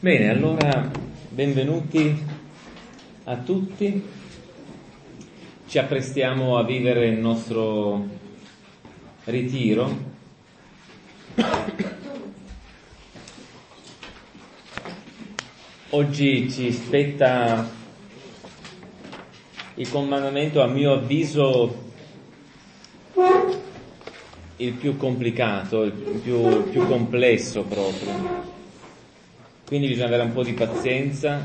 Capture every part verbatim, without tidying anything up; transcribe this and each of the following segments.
Bene, allora benvenuti a tutti. Ci apprestiamo a vivere il nostro ritiro. Oggi ci spetta il comandamento, a mio avviso, il più complicato, il più, il più complesso proprio. Quindi bisogna avere un po' di pazienza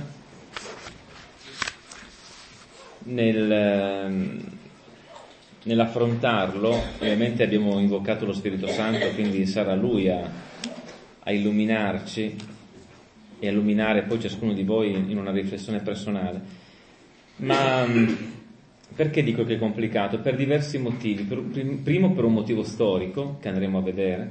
nel, nell'affrontarlo. Ovviamente abbiamo invocato lo Spirito Santo, quindi sarà Lui a, a illuminarci e a illuminare poi ciascuno di voi in una riflessione personale. Ma perché dico che è complicato? Per diversi motivi. Per, primo per un motivo storico, che andremo a vedere,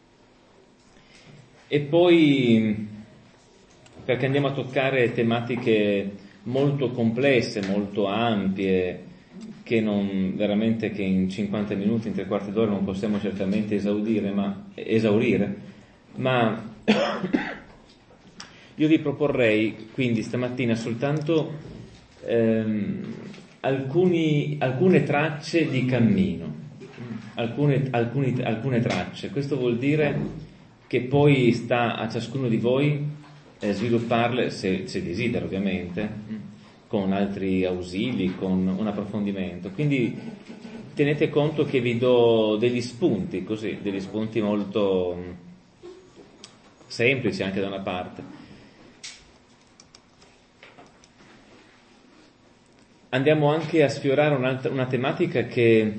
e poi perché andiamo a toccare tematiche molto complesse, molto ampie, che non veramente che in cinquanta minuti, in tre quarti d'ora non possiamo certamente esaudire, ma, esaurire, ma io vi proporrei quindi stamattina soltanto ehm, alcuni, alcune tracce di cammino, alcune, alcuni, alcune tracce. Questo vuol dire che poi sta a ciascuno di voi svilupparle, se, se desidera ovviamente, con altri ausili, con un approfondimento. Quindi tenete conto che vi do degli spunti, così, degli spunti molto semplici anche da una parte. Andiamo anche a sfiorare un'altra, una tematica che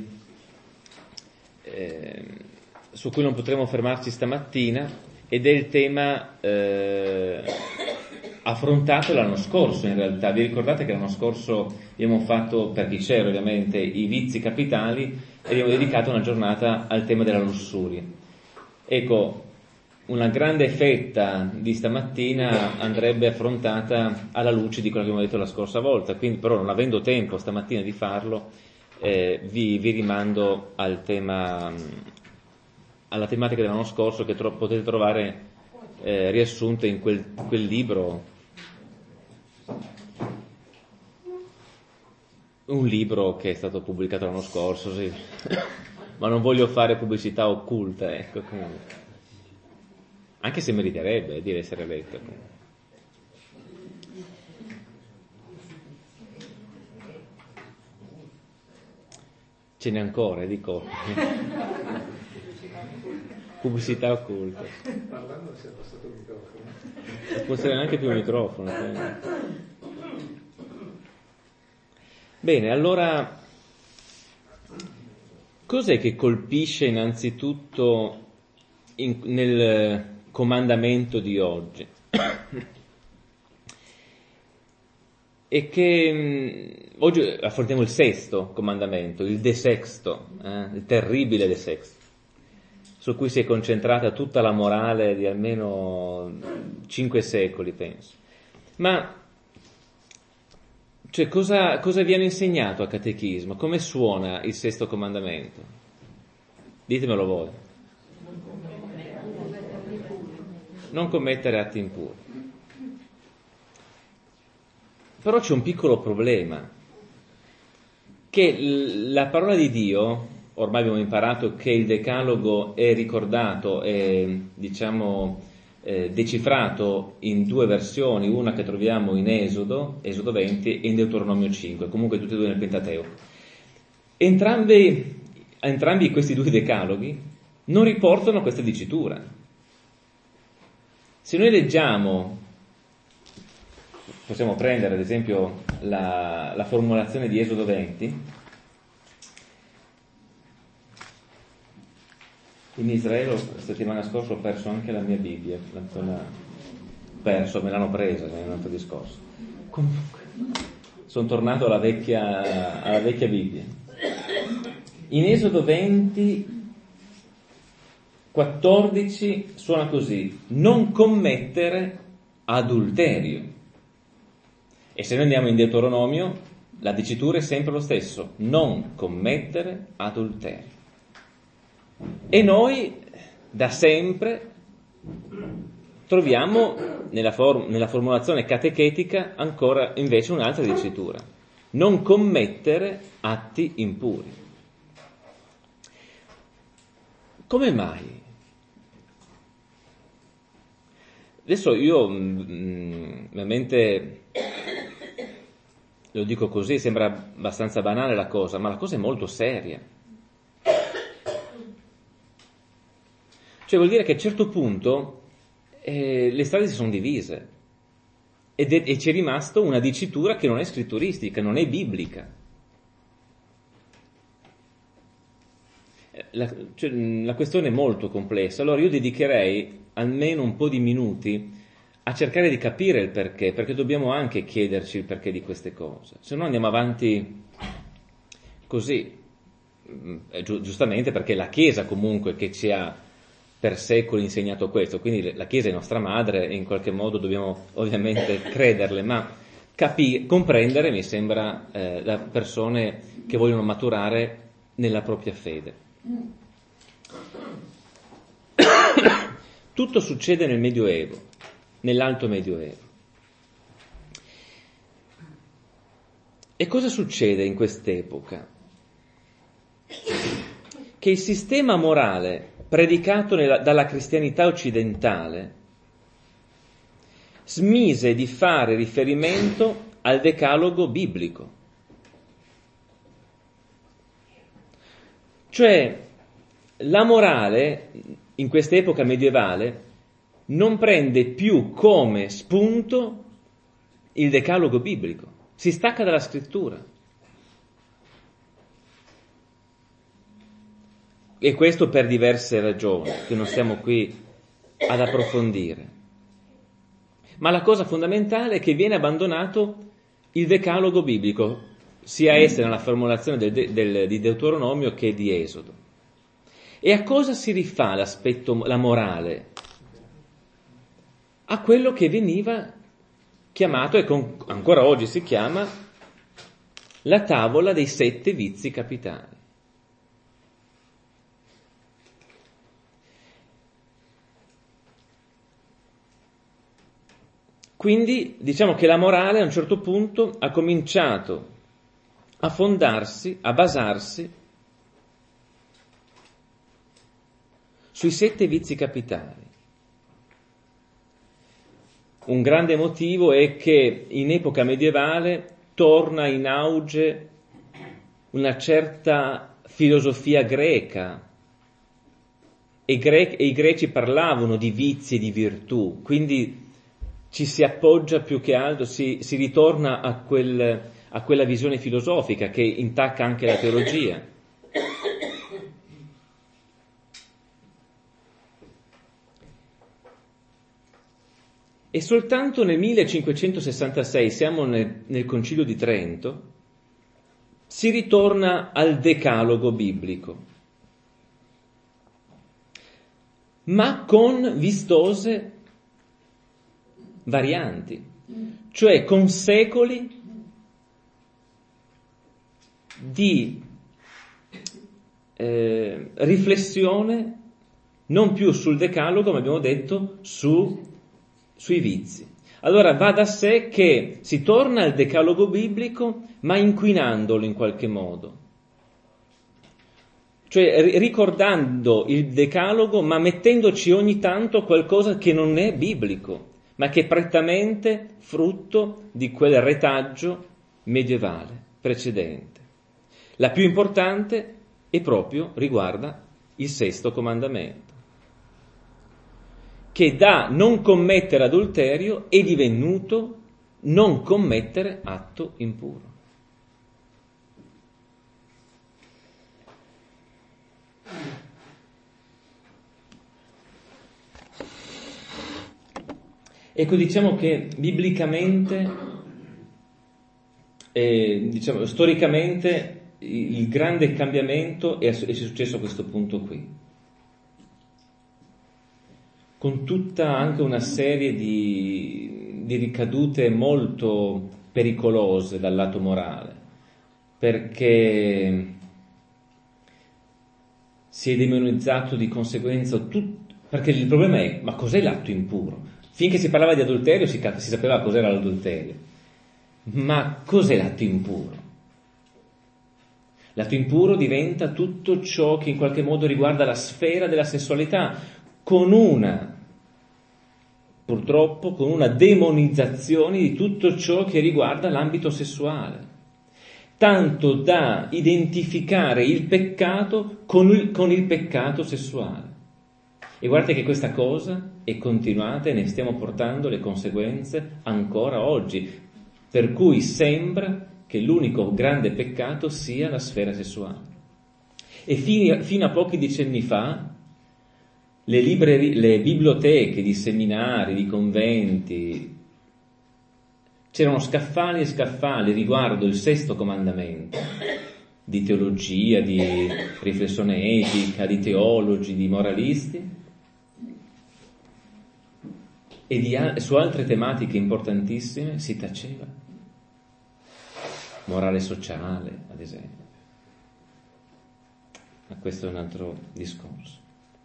eh, su cui non potremo fermarci stamattina, ed è il tema eh, affrontato l'anno scorso. In realtà vi ricordate che l'anno scorso abbiamo fatto, per chi c'era ovviamente, i vizi capitali, e abbiamo dedicato una giornata al tema della lussuria. Ecco, una grande fetta di stamattina andrebbe affrontata alla luce di quello che abbiamo detto la scorsa volta, quindi però non avendo tempo stamattina di farlo, eh, vi, vi rimando al tema, alla tematica dell'anno scorso, che tro- potete trovare eh, riassunte in quel, quel libro, un libro che è stato pubblicato l'anno scorso, sì. Ma non voglio fare pubblicità occulta, ecco, comunque. Anche se meriterebbe di essere letto. Ce n'è ancora, dico. Pubblicità occulta. Parlando si è passato il microfono. Può essere neanche più il microfono. Bene, allora, cos'è che colpisce innanzitutto in, nel comandamento di oggi? E che mh, oggi affrontiamo il sesto comandamento, il de sexto, eh, il terribile de sexto, su cui si è concentrata tutta la morale di almeno cinque secoli, penso. Ma cioè, cosa, cosa viene insegnato a catechismo? Come suona il sesto comandamento? Ditemelo voi. Non commettere atti impuri. Però c'è un piccolo problema, che la parola di Dio, ormai abbiamo imparato che il Decalogo è ricordato, è diciamo eh, decifrato in due versioni, una che troviamo in Esodo, Esodo venti, e in Deuteronomio cinque, comunque tutte e due nel Pentateuco. Entrambi, entrambi questi due Decaloghi non riportano questa dicitura. Se noi leggiamo, possiamo prendere ad esempio la, la formulazione di Esodo venti, in Israele la settimana scorsa ho perso anche la mia Bibbia, l'ho perso, me l'hanno presa, è un altro discorso. Comunque, sono tornato alla vecchia, alla vecchia Bibbia. In Esodo venti, quattordici suona così: non commettere adulterio. E se noi andiamo in Deuteronomio, la dicitura è sempre lo stesso: non commettere adulterio. E noi da sempre troviamo nella, form- nella formulazione catechetica ancora invece un'altra dicitura: non commettere atti impuri. Come mai? Adesso io mh, veramente lo dico così, sembra abbastanza banale la cosa, ma la cosa è molto seria. Cioè vuol dire che a un certo punto eh, le strade si sono divise ed è, e c'è rimasto una dicitura che non è scritturistica, non è biblica. La, cioè, la questione è molto complessa, allora io dedicherei almeno un po' di minuti a cercare di capire il perché, perché dobbiamo anche chiederci il perché di queste cose, se no andiamo avanti così, Gi- giustamente perché la Chiesa comunque che ci ha per secoli insegnato questo, quindi la Chiesa è nostra madre e in qualche modo dobbiamo ovviamente crederle, ma capi- comprendere mi sembra eh, da persone che vogliono maturare nella propria fede. Tutto succede nel Medioevo, nell'Alto Medioevo. E cosa succede in quest'epoca? Che il sistema morale predicato nella, dalla cristianità occidentale smise di fare riferimento al decalogo biblico. Cioè, la morale, in quest'epoca medievale, non prende più come spunto il decalogo biblico, si stacca dalla scrittura. E questo per diverse ragioni, che non stiamo qui ad approfondire. Ma la cosa fondamentale è che viene abbandonato il decalogo biblico, sia essa nella formulazione del, del, di Deuteronomio che di Esodo. E a cosa si rifà l'aspetto, la morale? A quello che veniva chiamato, e con, ancora oggi si chiama, la tavola dei sette vizi capitali. Quindi diciamo che la morale a un certo punto ha cominciato a fondarsi, a basarsi sui sette vizi capitali. Un grande motivo è che in epoca medievale torna in auge una certa filosofia greca e, i gre- e i greci parlavano di vizi e di virtù, quindi ci si appoggia più che altro, si, si ritorna a, quel, a quella visione filosofica che intacca anche la teologia. E soltanto nel millecinquecentosessantasei, siamo nel, nel Concilio di Trento, si ritorna al decalogo biblico, ma con vistose varianti, cioè con secoli di eh, riflessione non più sul decalogo, ma abbiamo detto su, sui vizi. Allora va da sé che si torna al decalogo biblico, ma inquinandolo in qualche modo. Cioè ricordando il decalogo, ma mettendoci ogni tanto qualcosa che non è biblico, ma che è prettamente frutto di quel retaggio medievale precedente. La più importante è proprio riguarda il sesto comandamento, che da non commettere adulterio è divenuto non commettere atto impuro. Ecco, diciamo che biblicamente, eh, diciamo storicamente, il grande cambiamento è, è successo a questo punto qui, con tutta anche una serie di, di ricadute molto pericolose dal lato morale, perché si è demonizzato di conseguenza tutto, perché il problema è, ma cos'è l'atto impuro? Finché si parlava di adulterio si, si sapeva cos'era l'adulterio. Ma cos'è l'atto impuro? L'atto impuro diventa tutto ciò che in qualche modo riguarda la sfera della sessualità, con una, purtroppo, con una demonizzazione di tutto ciò che riguarda l'ambito sessuale, tanto da identificare il peccato con il, con il peccato sessuale. E guardate che questa cosa è continuata e ne stiamo portando le conseguenze ancora oggi, per cui sembra che l'unico grande peccato sia la sfera sessuale. E fino, fino a pochi decenni fa le, librerie, le biblioteche di seminari, di conventi, c'erano scaffali e scaffali riguardo il sesto comandamento, di teologia, di riflessione etica, di teologi, di moralisti, e di, su altre tematiche importantissime si taceva. Morale sociale, ad esempio. Ma questo è un altro discorso.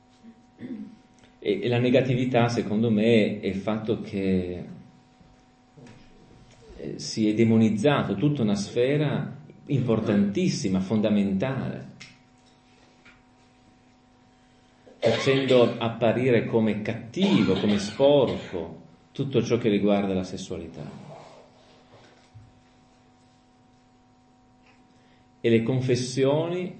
E, e la negatività, secondo me, è il fatto che eh, si è demonizzato tutta una sfera importantissima, fondamentale, facendo apparire come cattivo, come sporco, tutto ciò che riguarda la sessualità. E le confessioni,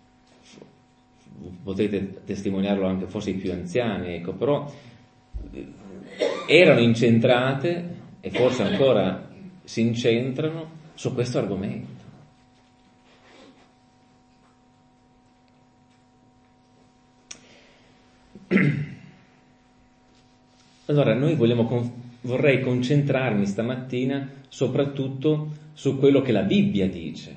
potete testimoniarlo anche forse i più anziani, ecco, però erano incentrate, e forse ancora si incentrano, su questo argomento. Allora, noi vogliamo con- vorrei concentrarmi stamattina soprattutto su quello che la Bibbia dice,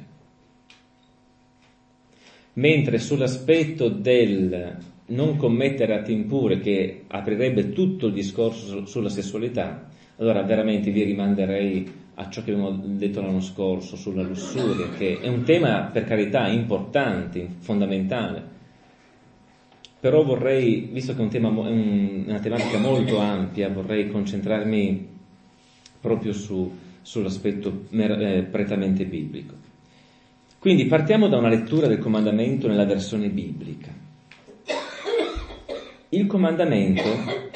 mentre sull'aspetto del non commettere atti impuri, che aprirebbe tutto il discorso su- sulla sessualità, allora veramente vi rimanderei a ciò che abbiamo detto l'anno scorso sulla lussuria, che è un tema, per carità, importante, fondamentale. Però vorrei, visto che è un tema, un, una tematica molto ampia, vorrei concentrarmi proprio su, sull'aspetto mer- eh, prettamente biblico. Quindi partiamo da una lettura del comandamento nella versione biblica. Il comandamento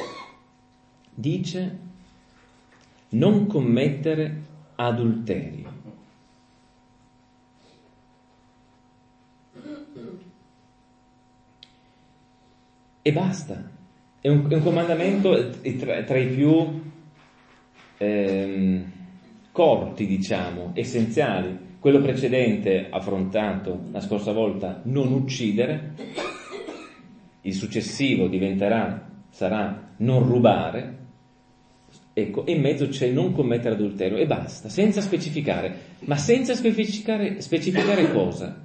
dice non commettere adulterio. E basta. È un, è un comandamento tra, tra i più ehm, corti, diciamo, essenziali. Quello precedente, affrontato la scorsa volta, non uccidere. Il successivo diventerà, sarà non rubare. Ecco, e in mezzo c'è non commettere adulterio. E basta, senza specificare. Ma senza specificare, specificare cosa?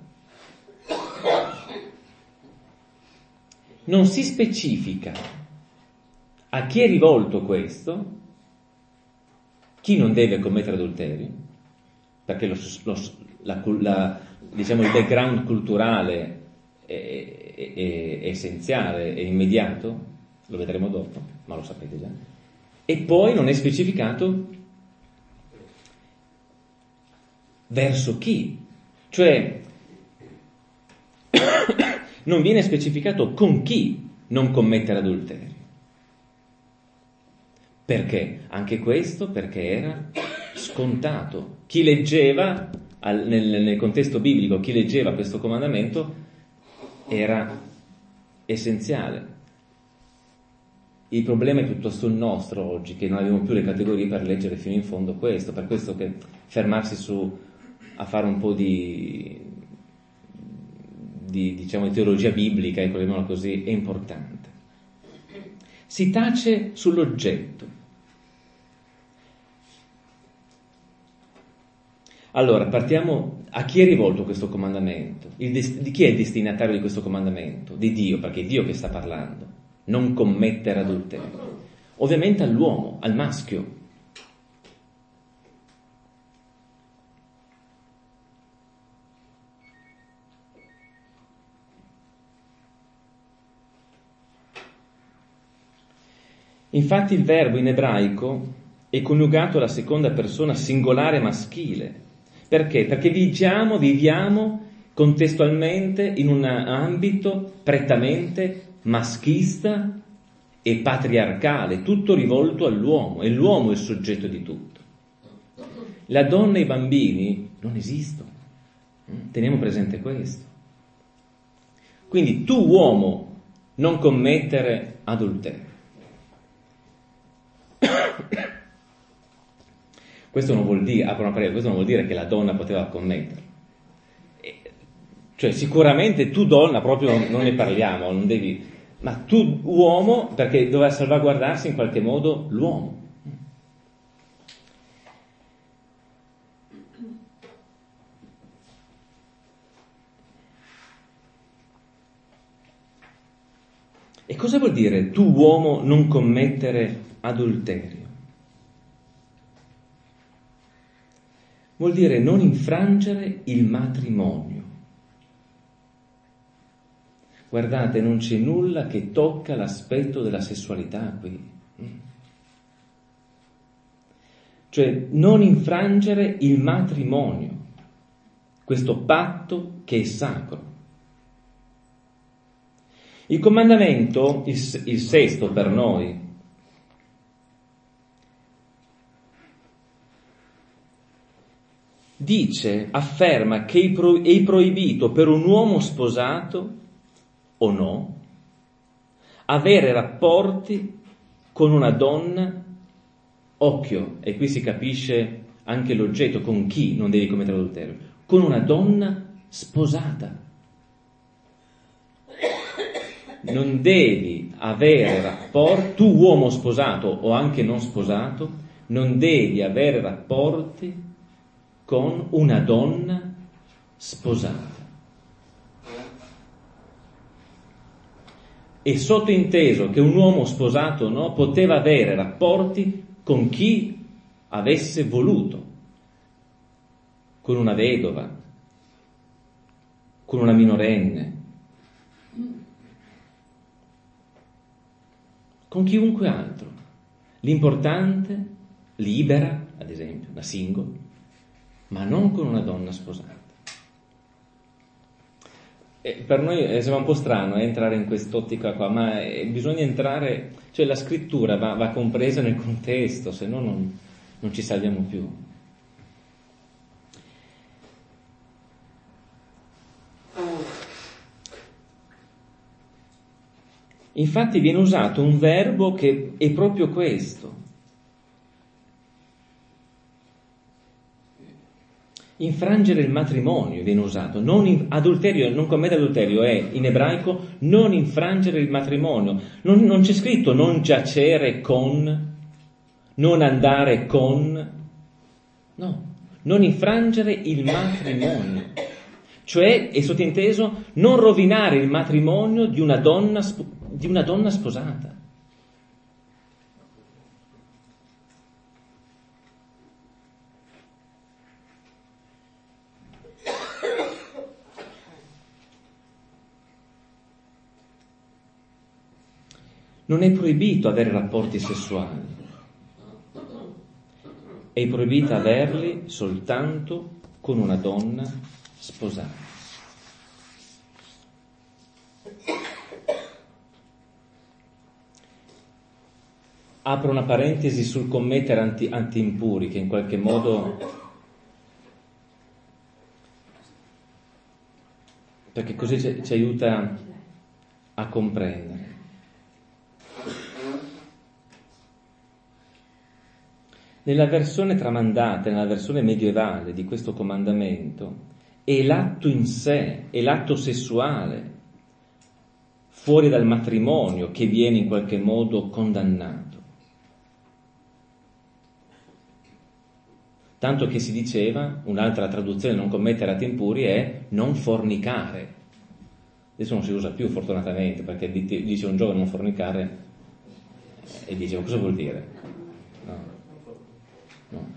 Non si specifica a chi è rivolto questo, chi non deve commettere adulterio, perché lo, lo, la, la, diciamo, il background culturale è, è, è essenziale, è immediato, lo vedremo dopo, ma lo sapete già. E poi non è specificato verso chi, cioè non viene specificato con chi non commettere adulterio. Perché? Anche questo perché era scontato. Chi leggeva, al, nel, nel contesto biblico, chi leggeva questo comandamento era essenziale. Il problema è piuttosto il nostro oggi, che non abbiamo più le categorie per leggere fino in fondo questo, per questo che fermarsi su a fare un po' di, di diciamo di teologia biblica, ecco, chiamiamola così, è importante. Si tace sull'oggetto. Allora, partiamo a chi è rivolto questo comandamento? Il dest- di chi è il destinatario di questo comandamento? Di Dio, perché è Dio che sta parlando. Non commettere adulterio. Ovviamente all'uomo, al maschio. Infatti il verbo in ebraico è coniugato alla seconda persona singolare maschile. Perché? Perché viviamo, viviamo contestualmente in un ambito prettamente maschista e patriarcale, tutto rivolto all'uomo, e l'uomo è il soggetto di tutto. La donna e i bambini non esistono, teniamo presente questo. Quindi tu uomo non commettere adulterio. Questo non vuol dire, apro una parentesi, questo non vuol dire che la donna poteva commetterlo. Cioè sicuramente tu donna proprio non ne parliamo, non devi, ma tu uomo, perché doveva salvaguardarsi in qualche modo l'uomo. E cosa vuol dire tu uomo non commettere adulterio? Vuol dire non infrangere il matrimonio. Guardate, non c'è nulla che tocca l'aspetto della sessualità qui. Cioè, non infrangere il matrimonio, questo patto che è sacro. Il comandamento, il, il sesto per noi, dice, afferma che è proibito per un uomo sposato o no avere rapporti con una donna, occhio, e qui si capisce anche l'oggetto, con chi non devi commettere adulterio, con una donna sposata. Non devi avere rapporti, tu uomo sposato o anche non sposato, non devi avere rapporti con una donna sposata. E sottointeso che un uomo sposato no, poteva avere rapporti con chi avesse voluto, con una vedova, con una minorenne, con chiunque altro. L'importante, libera, ad esempio, una single, ma non con una donna sposata. E per noi sembra un po' strano eh, entrare in quest'ottica qua, ma eh, bisogna entrare, cioè la scrittura va, va compresa nel contesto, se no non, non ci salviamo più. Infatti viene usato un verbo che è proprio questo. Infrangere il matrimonio viene usato, non in, adulterio, non commettere adulterio è in ebraico non infrangere il matrimonio, non, non c'è scritto non giacere con, non andare con, no, non infrangere il matrimonio, cioè è sottinteso non rovinare il matrimonio di una donna, di una donna sposata. Non è proibito avere rapporti sessuali, è proibito averli soltanto con una donna sposata. Apro una parentesi sul commettere anti, anti-impuri, che in qualche modo, perché così ci, ci aiuta a comprendere. Nella versione tramandata, nella versione medievale di questo comandamento, è l'atto in sé, è l'atto sessuale, fuori dal matrimonio, che viene in qualche modo condannato. Tanto che si diceva, un'altra traduzione non commettere atti impuri è non fornicare. Adesso non si usa più fortunatamente, perché dice un giovane non fornicare e dice, ma cosa vuol dire? No. No.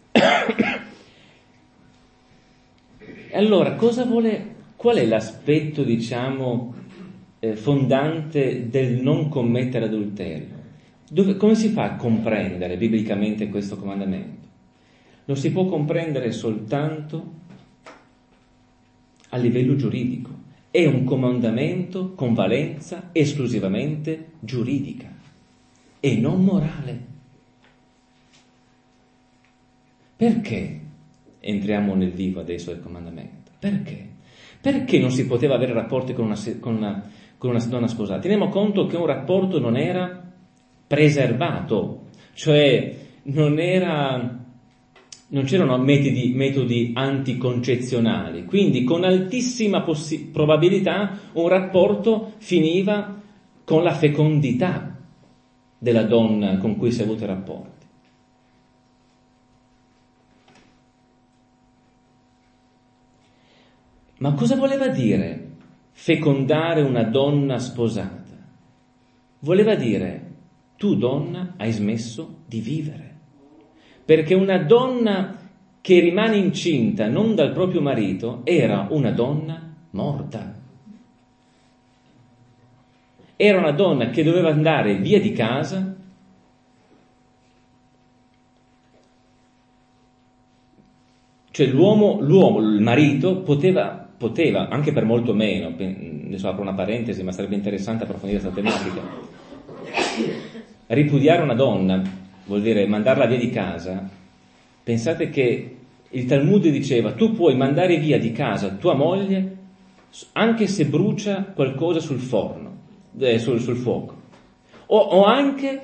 E allora, cosa vuole, qual è l'aspetto, diciamo, eh, fondante del non commettere adulterio? Dove, come si fa a comprendere biblicamente questo comandamento? Lo si può comprendere soltanto a livello giuridico. È un comandamento con valenza esclusivamente giuridica e non morale. Perché entriamo nel vivo adesso del comandamento? Perché? Perché non si poteva avere rapporti con una, con una, con una donna sposata? Teniamo conto che un rapporto non era preservato, cioè non era, non c'erano metodi, metodi anticoncezionali, quindi con altissima possi- probabilità un rapporto finiva con la fecondità della donna con cui si è avuto i rapporti. Ma cosa voleva dire fecondare una donna sposata? Voleva dire, tu donna hai smesso di vivere, perché una donna che rimane incinta non dal proprio marito era una donna morta. Era una donna che doveva andare via di casa cioè l'uomo, l'uomo, il marito poteva poteva, anche per molto meno, adesso apro una parentesi, ma sarebbe interessante approfondire questa tematica, ripudiare una donna vuol dire mandarla via di casa. Pensate che il Talmud diceva, tu puoi mandare via di casa tua moglie anche se brucia qualcosa sul forno, eh, sul, sul fuoco, o, o anche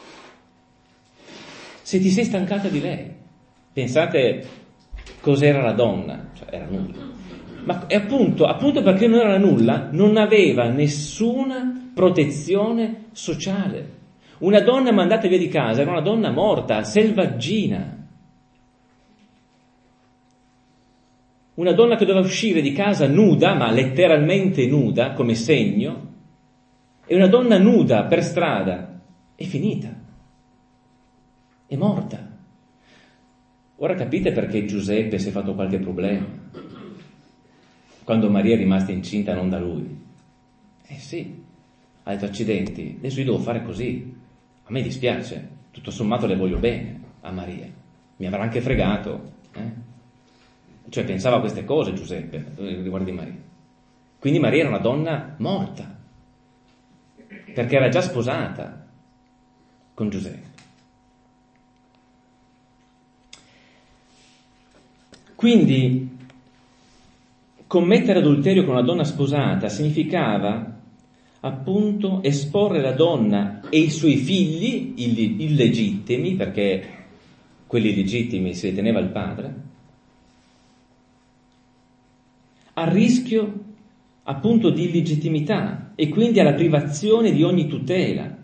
se ti sei stancata di lei. Pensate cos'era la donna, cioè era nulla. Ma è appunto, appunto perché non era nulla, non aveva nessuna protezione sociale. Una donna mandata via di casa era una donna morta, selvaggina. Una donna che doveva uscire di casa nuda, ma letteralmente nuda, come segno, e una donna nuda per strada è finita, è morta. Ora capite perché Giuseppe si è fatto qualche problema quando Maria è rimasta incinta non da lui. Eh sì, ha detto accidenti, adesso io devo fare così, a me dispiace, tutto sommato le voglio bene a Maria, mi avrà anche fregato, eh? Cioè pensava a queste cose Giuseppe riguardo di Maria. Quindi Maria era una donna morta, perché era già sposata con Giuseppe. Quindi commettere adulterio con una donna sposata significava appunto esporre la donna e i suoi figli illegittimi, perché quelli illegittimi si riteneva il padre, al rischio appunto di illegittimità e quindi alla privazione di ogni tutela.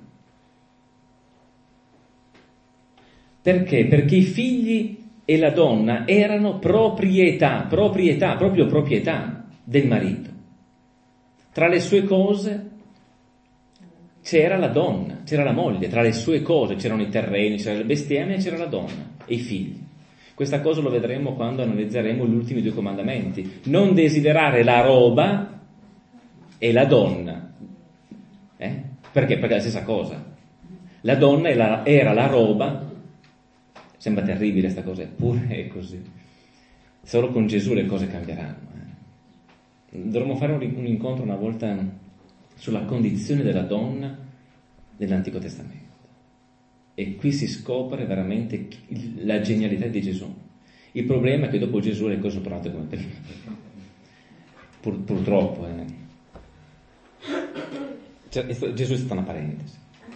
Perché? Perché i figli e la donna erano proprietà, proprietà, proprio proprietà del marito. Tra le sue cose c'era la donna, c'era la moglie, tra le sue cose c'erano i terreni, c'era il bestiame e c'era la donna e i figli. Questa cosa lo vedremo quando analizzeremo gli ultimi due comandamenti. Non desiderare la roba e la donna. Eh? Perché? Perché è la stessa cosa. La donna era, era la roba. Sembra terribile questa cosa, eppure è così. Solo con Gesù le cose cambieranno. Eh. Dovremmo fare un, un incontro una volta sulla condizione della donna nell'Antico Testamento. E qui si scopre veramente la genialità di Gesù. Il problema è che dopo Gesù le cose sono tornate come prima. Pur, purtroppo. Eh. Cioè, Gesù è stata una parentesi.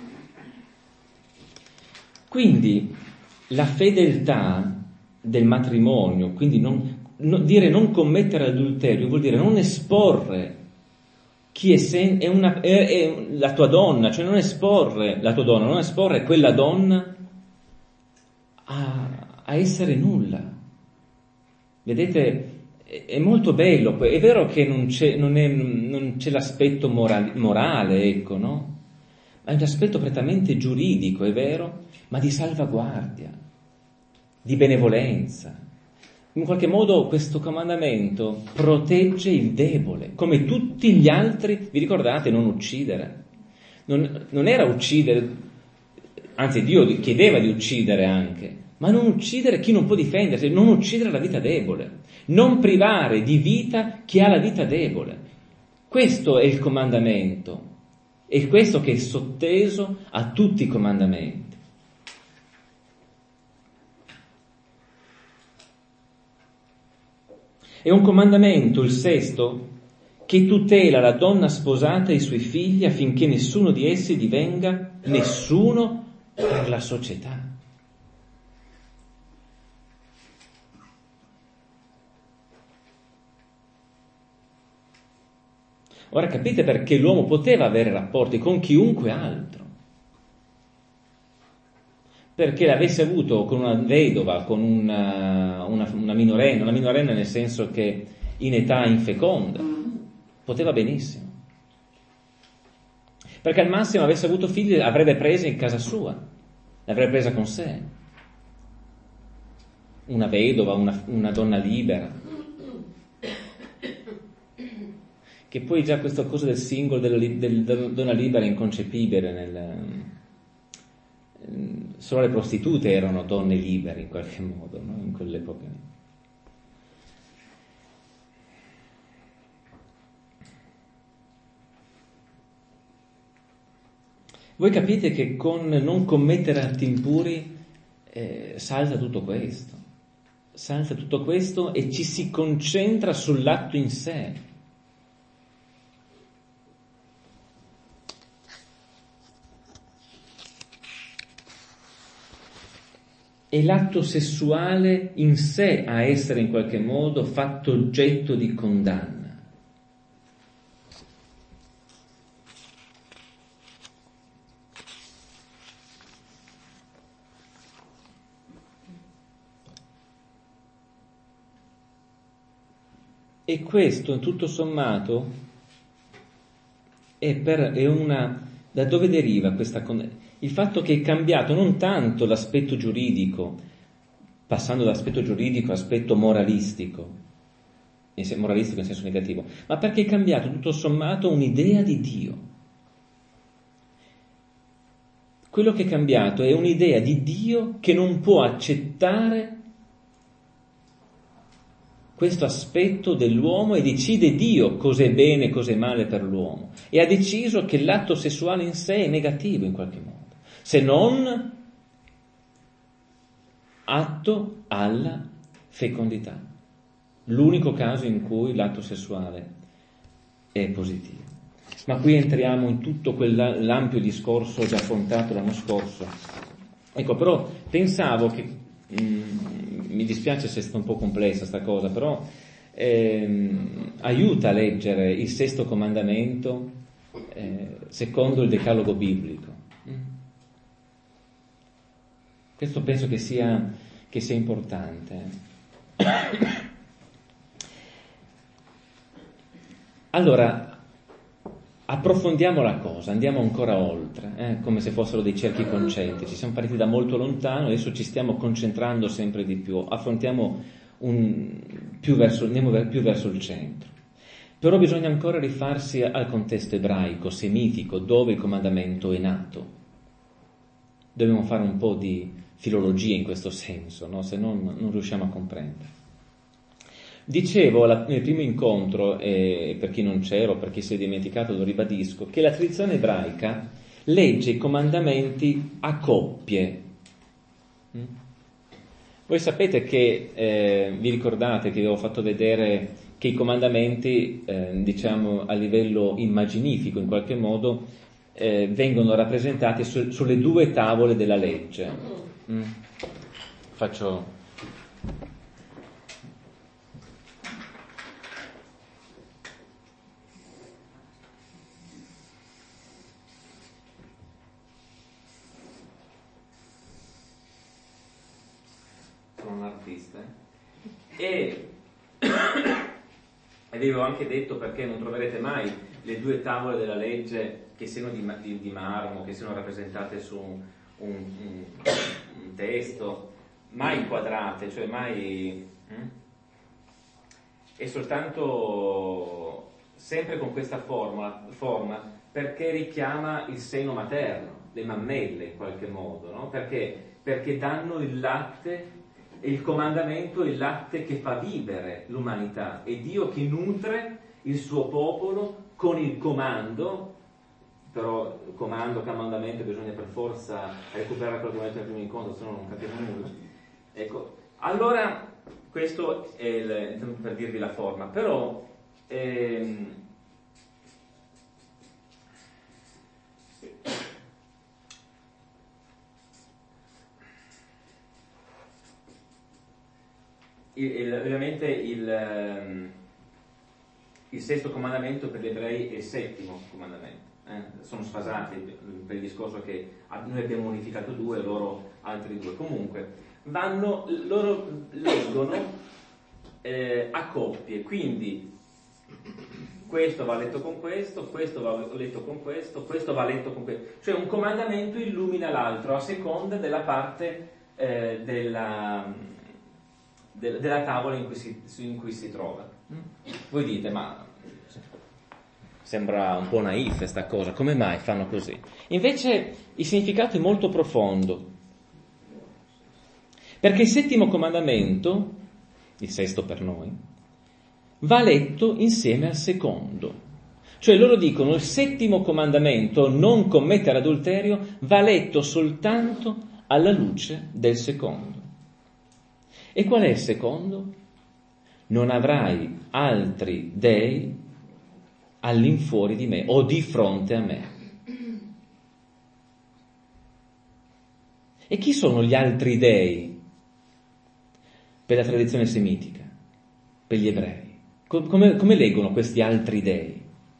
Quindi la fedeltà del matrimonio, quindi non, non, dire non commettere adulterio vuol dire non esporre chi è, sen, è, una, è, è la tua donna, cioè non esporre la tua donna, non esporre quella donna a, a essere nulla. Vedete, è, è molto bello, è vero che non c'è, non è, non c'è l'aspetto morale, morale, ecco, no? Ma è un aspetto prettamente giuridico, è vero, ma di salvaguardia, di benevolenza. In qualche modo questo comandamento protegge il debole, come tutti gli altri. Vi ricordate? Non uccidere. Non, non era uccidere, Anzi, Dio chiedeva di uccidere anche, ma non uccidere chi non può difendersi, non uccidere la vita debole, non privare di vita chi ha la vita debole. Questo è il comandamento, è questo che è sotteso a tutti i comandamenti. È un comandamento, il sesto, che tutela la donna sposata e i suoi figli affinché nessuno di essi divenga nessuno per la società. Ora capite perché l'uomo poteva avere rapporti con chiunque altro. Perché l'avesse avuto con una vedova, con una, una, una minorenne, una minorenne nel senso che in età infeconda, poteva benissimo. Perché al massimo avesse avuto figli, avrebbe presa in casa sua, l'avrebbe presa con sé. Una vedova, una, una donna libera. Che poi già questa cosa del singolo, della, della donna libera è inconcepibile. Nel, solo le prostitute erano donne libere in qualche modo, no? In quell'epoca. Voi capite che con non commettere atti impuri eh, salta tutto questo, salta tutto questo e ci si concentra sull'atto in sé. È l'atto sessuale in sé a essere in qualche modo fatto oggetto di condanna. E questo, tutto sommato, è, per, è una... Da dove deriva questa condanna? Il fatto che è cambiato non tanto l'aspetto giuridico, passando dall'aspetto giuridico all'aspetto moralistico, moralistico in senso negativo, ma perché è cambiato tutto sommato un'idea di Dio. Quello che è cambiato è un'idea di Dio che non può accettare questo aspetto dell'uomo e decide Dio cos'è bene e cos'è male per l'uomo. E ha deciso che l'atto sessuale in sé è negativo in qualche modo, se non atto alla fecondità. L'unico caso in cui l'atto sessuale è positivo. Ma qui entriamo in tutto quell'ampio discorso già affrontato l'anno scorso. Ecco, però pensavo che, mh, mi dispiace se è stata un po' complessa sta cosa, però ehm, aiuta a leggere il sesto comandamento eh, secondo il decalogo biblico. Questo penso che sia, che sia importante. Allora, approfondiamo la cosa, andiamo ancora oltre, eh, come se fossero dei cerchi concentrici. Siamo partiti da molto lontano, adesso ci stiamo concentrando sempre di più, affrontiamo un, più verso, andiamo più verso il centro. Però bisogna ancora rifarsi al contesto ebraico, semitico, dove il comandamento è nato. Dobbiamo fare un po' di filologia in questo senso, no? Se no non riusciamo a comprendere. Dicevo nel primo incontro, e per chi non c'era o per chi si è dimenticato lo ribadisco, che la tradizione ebraica legge i comandamenti a coppie. Voi sapete che, eh, vi ricordate che vi avevo fatto vedere che i comandamenti, eh, diciamo a livello immaginifico in qualche modo, eh, vengono rappresentati su, sulle due tavole della legge. Mm. Faccio... Sono un artista e e vi avevo anche detto perché non troverete mai le due tavole della legge che siano di, di, di marmo, che siano rappresentate su un, un, un testo, mai inquadrate, cioè mai hm? è soltanto sempre con questa forma, forma perché richiama il seno materno. le mammelle in qualche modo, no? Perché? Perché danno il latte, e il comandamento è il latte che fa vivere l'umanità, è Dio che nutre il suo popolo con il comando, però comando, comandamento, bisogna per forza recuperare quello che ho detto nel primo incontro, se no non capiamo nulla. Ecco, allora questo è il, per dirvi la forma, però ehm, il, il, ovviamente il, il sesto comandamento per gli ebrei è il settimo comandamento. Eh? Sono sfasati per il discorso che noi abbiamo unificato due, loro altri due. Comunque vanno, loro leggono eh, a coppie, quindi questo va letto con questo, questo va letto con questo, questo va letto con questo, cioè un comandamento illumina l'altro a seconda della parte eh, della, de, della tavola in cui si, in cui si trova. Voi dite, ma sembra un po' naif sta cosa, come mai fanno così? Invece il significato è molto profondo, perché il settimo comandamento, il sesto per noi, va letto insieme al secondo. Cioè loro dicono il settimo comandamento, non commettere adulterio, va letto soltanto alla luce del secondo. E qual è il secondo? Non avrai altri dei all'infuori di me o di fronte a me. E chi sono gli altri dei per la tradizione semitica, per gli ebrei? Come, come leggono questi altri dei?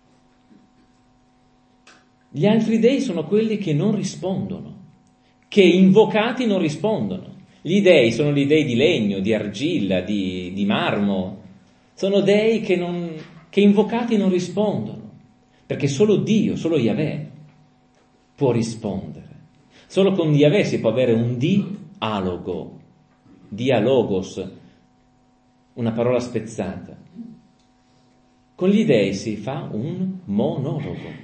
Gli altri dei sono quelli che non rispondono, che invocati non rispondono. Gli dei sono gli dei di legno, di argilla, di, di marmo. Sono dei che, non, che invocati non rispondono, perché solo Dio, solo Yahweh può rispondere. Solo con Yahweh si può avere un dialogo, dialogos, una parola spezzata. Con gli dei si fa un monologo.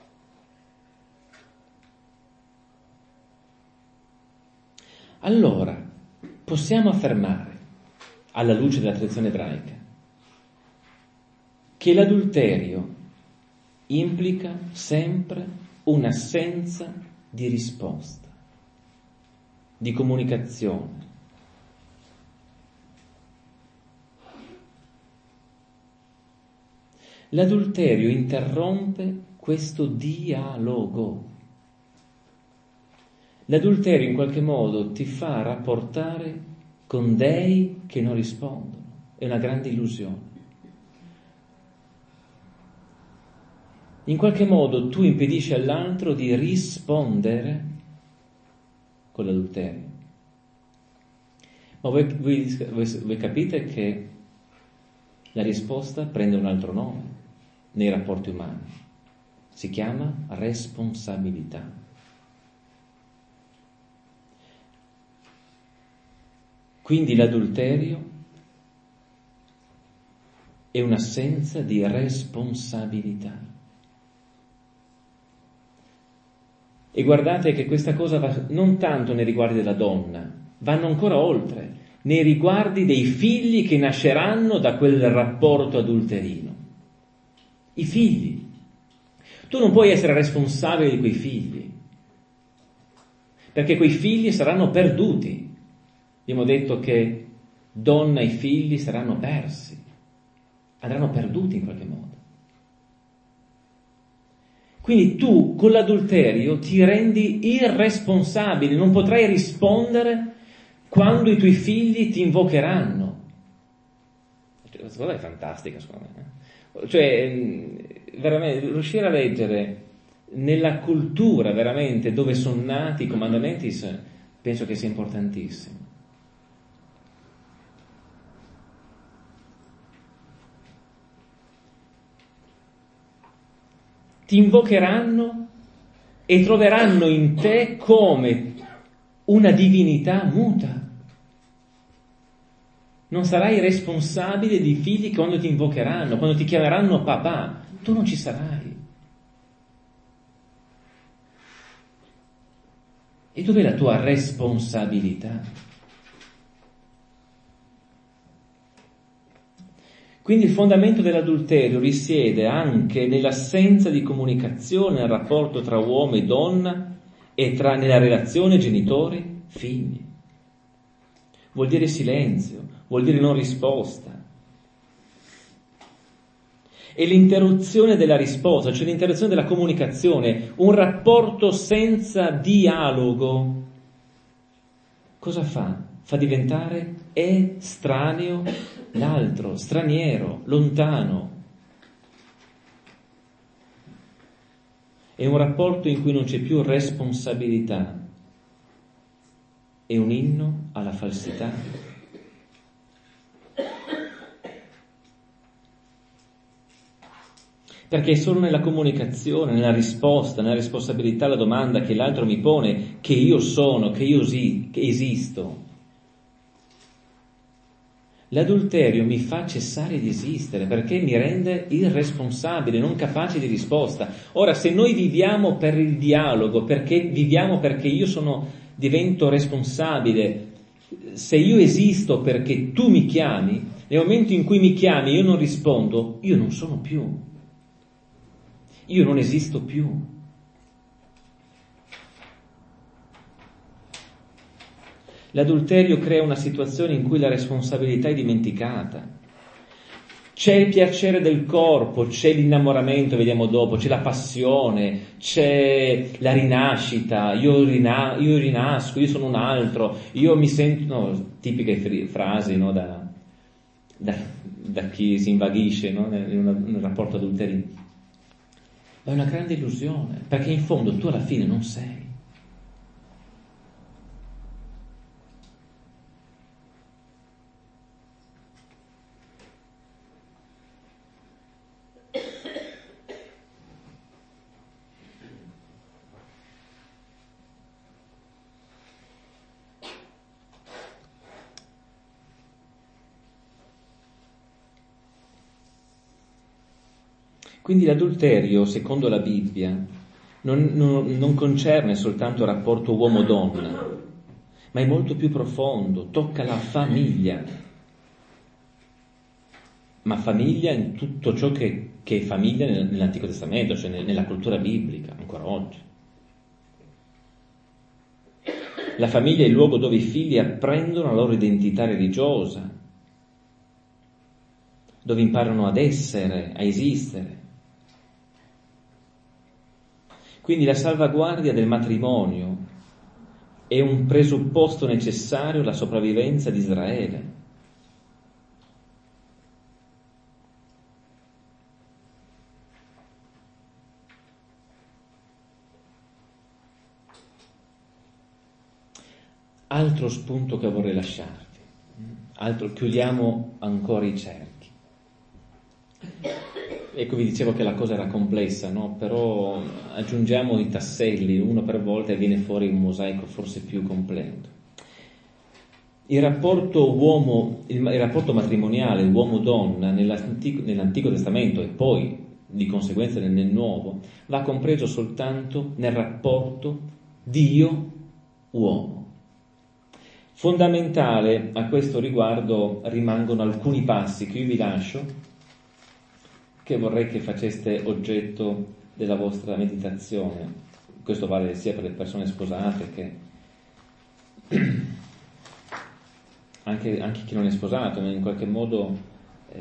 Allora, possiamo affermare, alla luce della tradizione ebraica, che l'adulterio implica sempre un'assenza di risposta, di comunicazione. L'adulterio interrompe questo dialogo. L'adulterio in qualche modo ti fa rapportare con dei che non rispondono. È una grande illusione. In qualche modo tu impedisci all'altro di rispondere con l'adulterio. Ma voi, voi, voi, voi capite che la risposta prende un altro nome nei rapporti umani. Si chiama responsabilità. Quindi l'adulterio è un'assenza di responsabilità. E guardate che questa cosa va non tanto nei riguardi della donna, vanno ancora oltre, nei riguardi dei figli che nasceranno da quel rapporto adulterino. I figli. Tu non puoi essere responsabile di quei figli, perché quei figli saranno perduti. Abbiamo detto che donna e figli saranno persi, andranno perduti in qualche modo. Quindi tu con l'adulterio ti rendi irresponsabile, non potrai rispondere quando i tuoi figli ti invocheranno. Questa cosa è fantastica, secondo me. Cioè, veramente, riuscire a leggere nella cultura veramente dove sono nati i comandamenti, penso che sia importantissimo. Ti invocheranno e troveranno in te come una divinità muta. Non sarai responsabile di figli quando ti invocheranno, quando ti chiameranno papà, tu non ci sarai. E dov'è la tua responsabilità? Quindi il fondamento dell'adulterio risiede anche nell'assenza di comunicazione nel rapporto tra uomo e donna e tra, nella relazione genitori-figli. Vuol dire silenzio, vuol dire non risposta. E l'interruzione della risposta, cioè l'interruzione della comunicazione, un rapporto senza dialogo, cosa fa? Fa diventare estraneo l'altro, straniero, lontano. È un rapporto in cui non c'è più responsabilità, è un inno alla falsità. Perché è solo nella comunicazione, nella risposta, nella responsabilità alla domanda che l'altro mi pone, che io sono, che io si, che esisto. L'adulterio mi fa cessare di esistere perché mi rende irresponsabile, non capace di risposta. Ora, se noi viviamo per il dialogo, perché viviamo perché io sono, divento responsabile, se io esisto perché tu mi chiami, nel momento in cui mi chiami e io non rispondo, io non sono più. Io non esisto più. L'adulterio crea una situazione in cui la responsabilità è dimenticata. C'è il piacere del corpo, c'è l'innamoramento, vediamo dopo, c'è la passione, c'è la rinascita, io, rina- io rinasco, io sono un altro, io mi sento, no, tipiche frasi, no, da, da, da chi si invaghisce, no, nel, nel rapporto adulterio. Ma è una grande illusione, perché in fondo tu alla fine non sei. Quindi l'adulterio, secondo la Bibbia, non, non, non concerne soltanto il rapporto uomo-donna, ma è molto più profondo, tocca la famiglia. Ma famiglia in tutto ciò che, che è famiglia nell'Antico Testamento, cioè nella cultura biblica, ancora oggi. La famiglia è il luogo dove i figli apprendono la loro identità religiosa, dove imparano ad essere, a esistere. Quindi la salvaguardia del matrimonio è un presupposto necessario alla sopravvivenza di Israele. Altro spunto che vorrei lasciarti, altro, chiudiamo ancora i cerchi. Ecco, vi dicevo che la cosa era complessa, no? Però aggiungiamo i tasselli uno per volta e viene fuori un mosaico forse più completo. Il rapporto uomo, il, il rapporto matrimoniale uomo-donna nell'Antico, nell'Antico Testamento e poi di conseguenza nel, nel Nuovo va compreso soltanto nel rapporto Dio-uomo. Fondamentale a questo riguardo rimangono alcuni passi che io vi lascio, che vorrei che faceste oggetto della vostra meditazione. Questo vale sia per le persone sposate che anche, anche chi non è sposato, ma in qualche modo eh,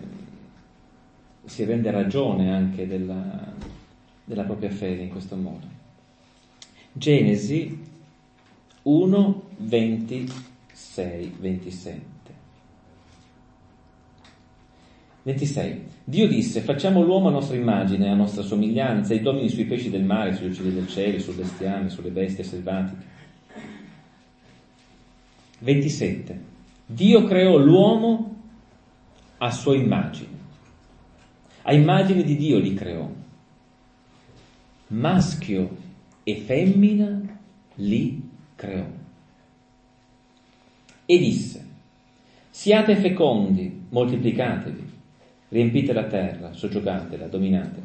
si rende ragione anche della, della propria fede in questo modo. Genesi uno, ventisei, ventisette. ventisei. Dio disse: facciamo l'uomo a nostra immagine, a nostra somiglianza, e domini sui pesci del mare, sugli uccelli del cielo, sul bestiame, sulle bestie selvatiche. ventisette. Dio creò l'uomo a sua immagine. A immagine di Dio li creò. Maschio e femmina li creò. E disse: siate fecondi, moltiplicatevi, riempite la terra, soggiogatela, dominate.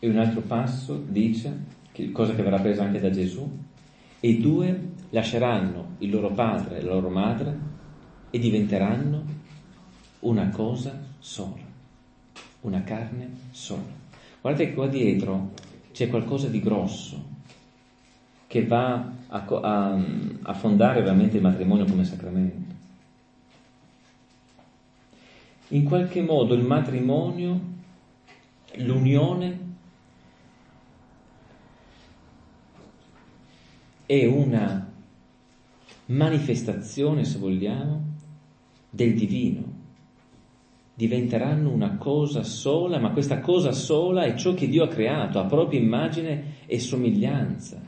E un altro passo dice, che, cosa che verrà presa anche da Gesù, e i due lasceranno il loro padre e la loro madre e diventeranno una cosa sola, una carne sola. Guardate che qua dietro c'è qualcosa di grosso che va a, a, a fondare veramente il matrimonio come sacramento. In qualche modo il matrimonio, l'unione, è una manifestazione, se vogliamo, del divino. Diventeranno una cosa sola, ma questa cosa sola è ciò che Dio ha creato, a propria immagine e somiglianza.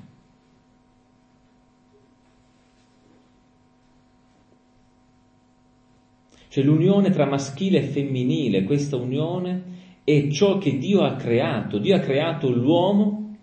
Cioè l'unione tra maschile e femminile, questa unione è ciò che Dio ha creato. Dio ha creato l'uomo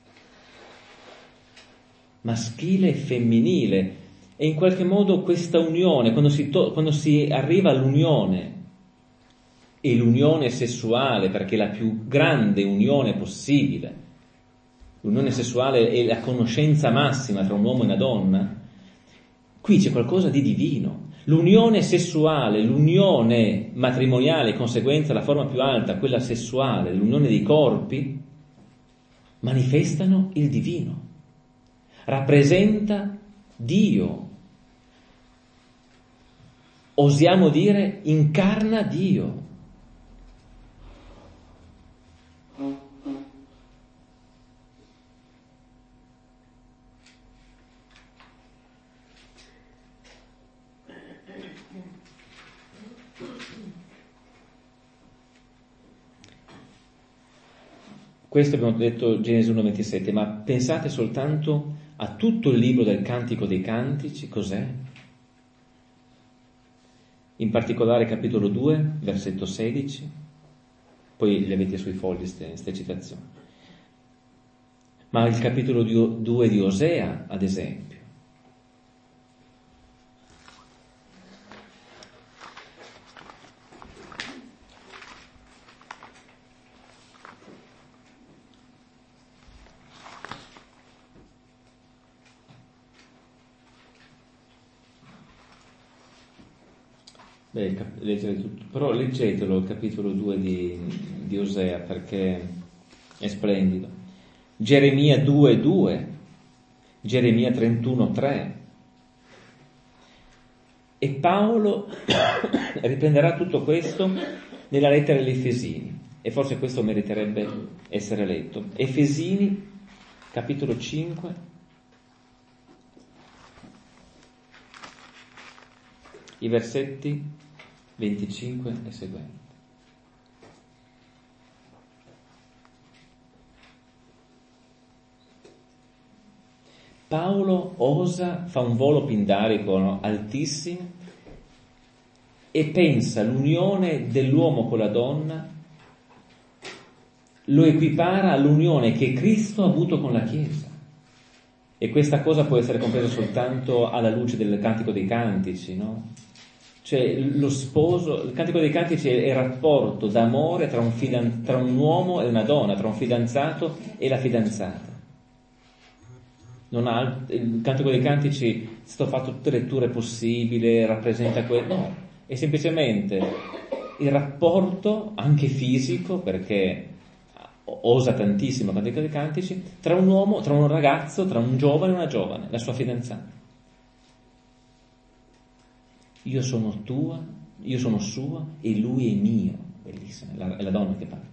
maschile e femminile, e in qualche modo questa unione, quando si, to- quando si arriva all'unione, e l'unione sessuale, perché è la più grande unione possibile, l'unione sessuale è la conoscenza massima tra un uomo e una donna, qui c'è qualcosa di divino. L'unione sessuale, l'unione matrimoniale, conseguenza la forma più alta, quella sessuale, l'unione dei corpi, manifestano il divino, rappresenta Dio, osiamo dire incarna Dio. Questo abbiamo detto Genesi uno ventisette, ma pensate soltanto a tutto il libro del Cantico dei Cantici, cos'è? In particolare capitolo due, versetto sedici, poi le avete sui fogli queste citazioni. Ma il capitolo due di Osea, ad esempio. Beh, leggere tutto. Però leggetelo il capitolo due di, di Osea, perché è splendido. Geremia due due, Geremia trentuno tre, e Paolo riprenderà tutto questo nella lettera agli Efesini, e forse questo meriterebbe essere letto. Efesini capitolo cinque, i versetti venticinque e seguenti. Paolo osa, fa un volo pindarico, no? altissimo, e pensa l'unione dell'uomo con la donna, lo equipara all'unione che Cristo ha avuto con la Chiesa. E questa cosa può essere compresa soltanto alla luce del Cantico dei Cantici, no? Cioè lo sposo, il Cantico dei Cantici è il rapporto d'amore tra un, fidan- tra un uomo e una donna, tra un fidanzato e la fidanzata. Non ha, il Cantico dei Cantici è stato fatto tutte le letture possibili, rappresenta quello, no, è semplicemente il rapporto anche fisico, perché osa tantissimo il Cantico dei Cantici, tra un uomo, tra un ragazzo, tra un giovane e una giovane, la sua fidanzata. Io sono tua, io sono sua e lui è mio. Bellissima, è la, è la donna che parla.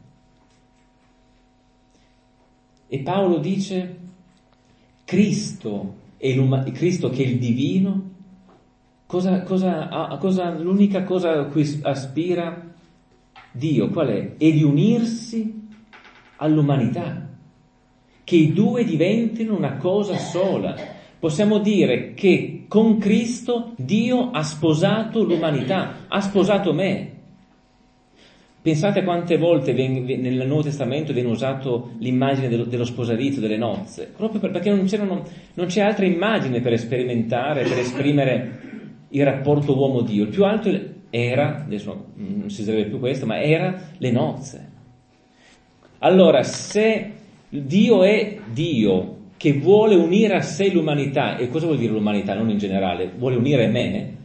E Paolo dice: Cristo, è Cristo che è il divino, cosa, cosa, cosa, l'unica cosa a cui aspira Dio, qual è? È di unirsi all'umanità, che i due diventino una cosa sola. Possiamo dire che con Cristo Dio ha sposato l'umanità, ha sposato me. Pensate quante volte nel Nuovo Testamento viene usato l'immagine dello, dello sposalizio, delle nozze, proprio perché non, c'erano, non c'è altra immagine per sperimentare, per esprimere il rapporto uomo-Dio. Il più alto era, adesso non si sarebbe più questo, ma era le nozze. Allora, se Dio è Dio che vuole unire a sé l'umanità, e cosa vuol dire l'umanità? Non in generale, vuole unire me,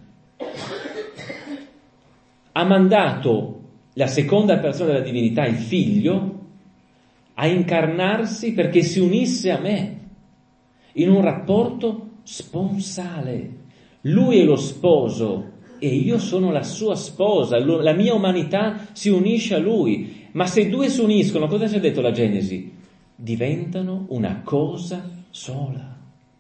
ha mandato la seconda persona della divinità, il Figlio, a incarnarsi perché si unisse a me in un rapporto sponsale. Lui è lo sposo e io sono la sua sposa, la mia umanità si unisce a lui. Ma se due si uniscono, cosa ci ha detto la Genesi? Diventano una cosa sola.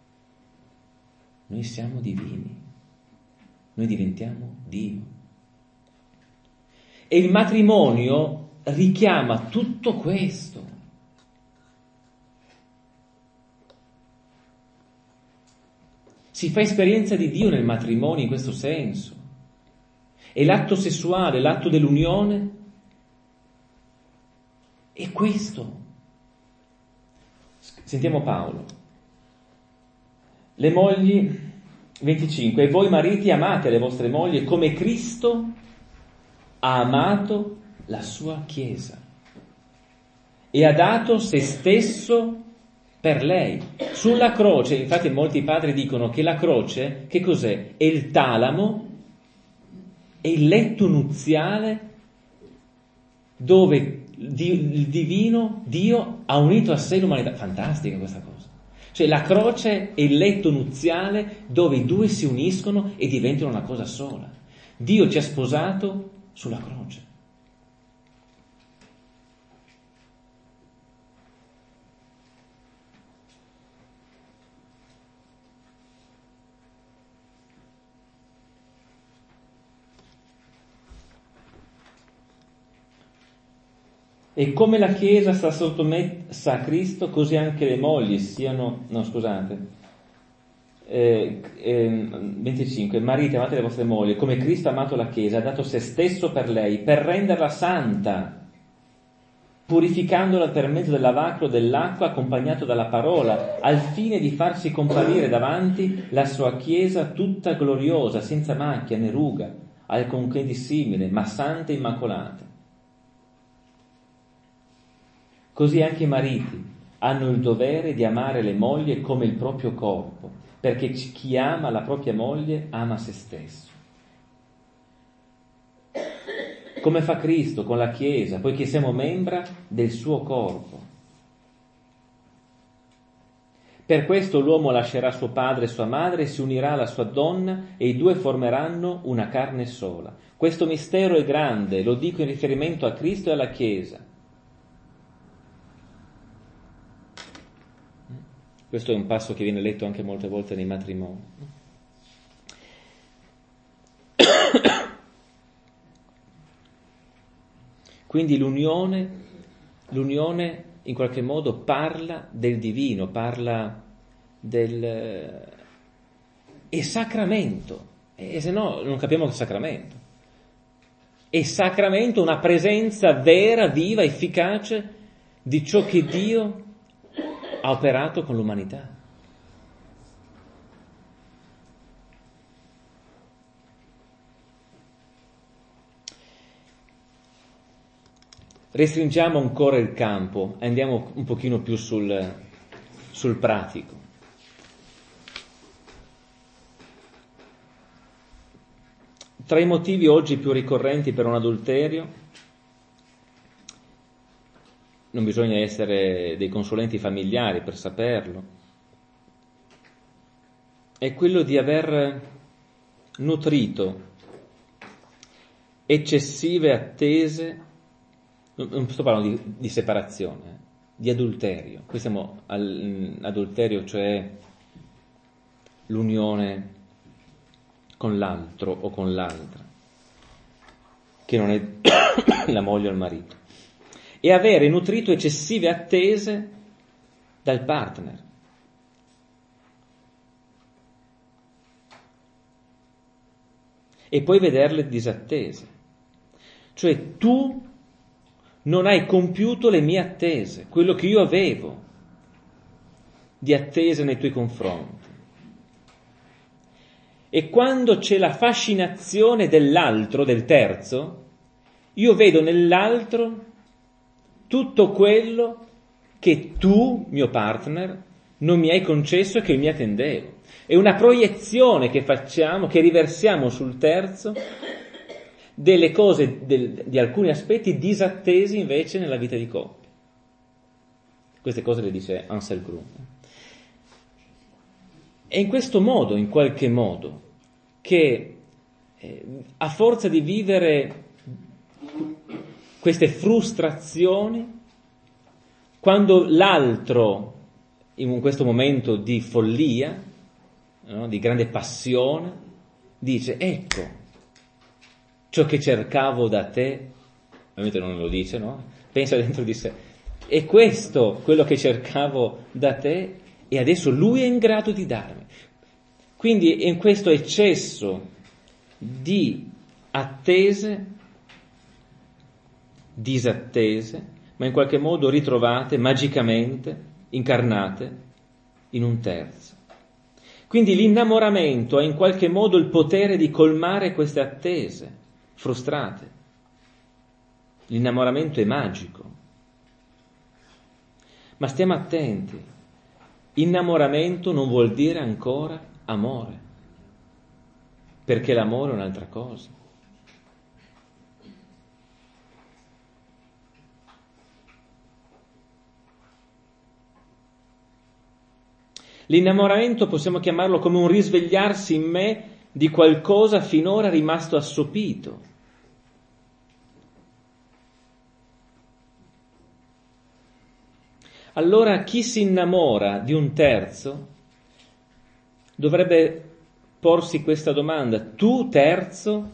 Noi siamo divini, noi diventiamo Dio. E il matrimonio richiama tutto questo. Si fa esperienza di Dio nel matrimonio in questo senso. E l'atto sessuale, l'atto dell'unione, è questo. Sentiamo Paolo. Le mogli, venticinque, e voi mariti amate le vostre mogli come Cristo ha amato la sua Chiesa e ha dato se stesso per lei. Sulla croce, infatti molti padri dicono che la croce, che cos'è? È il talamo, è il letto nuziale dove il divino, Dio, ha unito a sé l'umanità. Fantastica questa cosa. Cioè la croce è il letto nuziale dove i due si uniscono e diventano una cosa sola. Dio ci ha sposato sulla croce. E come la Chiesa sta sottomessa a Cristo, così anche le mogli siano, no scusate, eh, eh, venticinque, mariti amate le vostre mogli, come Cristo ha amato la Chiesa, ha dato se stesso per lei, per renderla santa, purificandola per mezzo del lavacro dell'acqua accompagnato dalla parola, al fine di farsi comparire davanti la sua Chiesa tutta gloriosa, senza macchia né ruga, alcunché di simile, ma santa e immacolata. Così anche i mariti hanno il dovere di amare le mogli come il proprio corpo, perché chi ama la propria moglie ama se stesso. Come fa Cristo con la Chiesa, poiché siamo membra del suo corpo. Per questo l'uomo lascerà suo padre e sua madre, si unirà alla sua donna e i due formeranno una carne sola. Questo mistero è grande, lo dico in riferimento a Cristo e alla Chiesa. Questo è un passo che viene letto anche molte volte nei matrimoni. Quindi l'unione, l'unione in qualche modo parla del divino, parla del... è sacramento, e se no non capiamo che è sacramento. È sacramento, una presenza vera, viva, efficace di ciò che Dio ha operato con l'umanità. Restringiamo ancora il campo e andiamo un pochino più sul, sul pratico. Tra i motivi oggi più ricorrenti per un adulterio, non bisogna essere dei consulenti familiari per saperlo, è quello di aver nutrito eccessive attese, non sto parlando di, di separazione, eh, di adulterio. Qui siamo all'adulterio, cioè l'unione con l'altro o con l'altra, che non è la moglie o il marito. E avere nutrito eccessive attese dal partner. E poi vederle disattese. Cioè tu non hai compiuto le mie attese, quello che io avevo di attese nei tuoi confronti. E quando c'è la fascinazione dell'altro, del terzo, io vedo nell'altro tutto quello che tu, mio partner, non mi hai concesso e che mi attendevo. È una proiezione che facciamo, che riversiamo sul terzo, delle cose, del, di alcuni aspetti disattesi invece nella vita di coppia. Queste cose le dice Ansel Grun. È in questo modo, in qualche modo, che eh, a forza di vivere queste frustrazioni, quando l'altro, in questo momento di follia, no, di grande passione, dice: ecco, ciò che cercavo da te, ovviamente non lo dice, no? Pensa dentro di sé, è questo quello che cercavo da te e adesso lui è in grado di darmi. Quindi in questo eccesso di attese, disattese, ma in qualche modo ritrovate magicamente, incarnate in un terzo. Quindi l'innamoramento ha in qualche modo il potere di colmare queste attese frustrate. L'innamoramento è magico. Ma stiamo attenti, innamoramento non vuol dire ancora amore, perché l'amore è un'altra cosa. L'innamoramento possiamo chiamarlo come un risvegliarsi in me di qualcosa finora rimasto assopito. Allora chi si innamora di un terzo dovrebbe porsi questa domanda: tu terzo,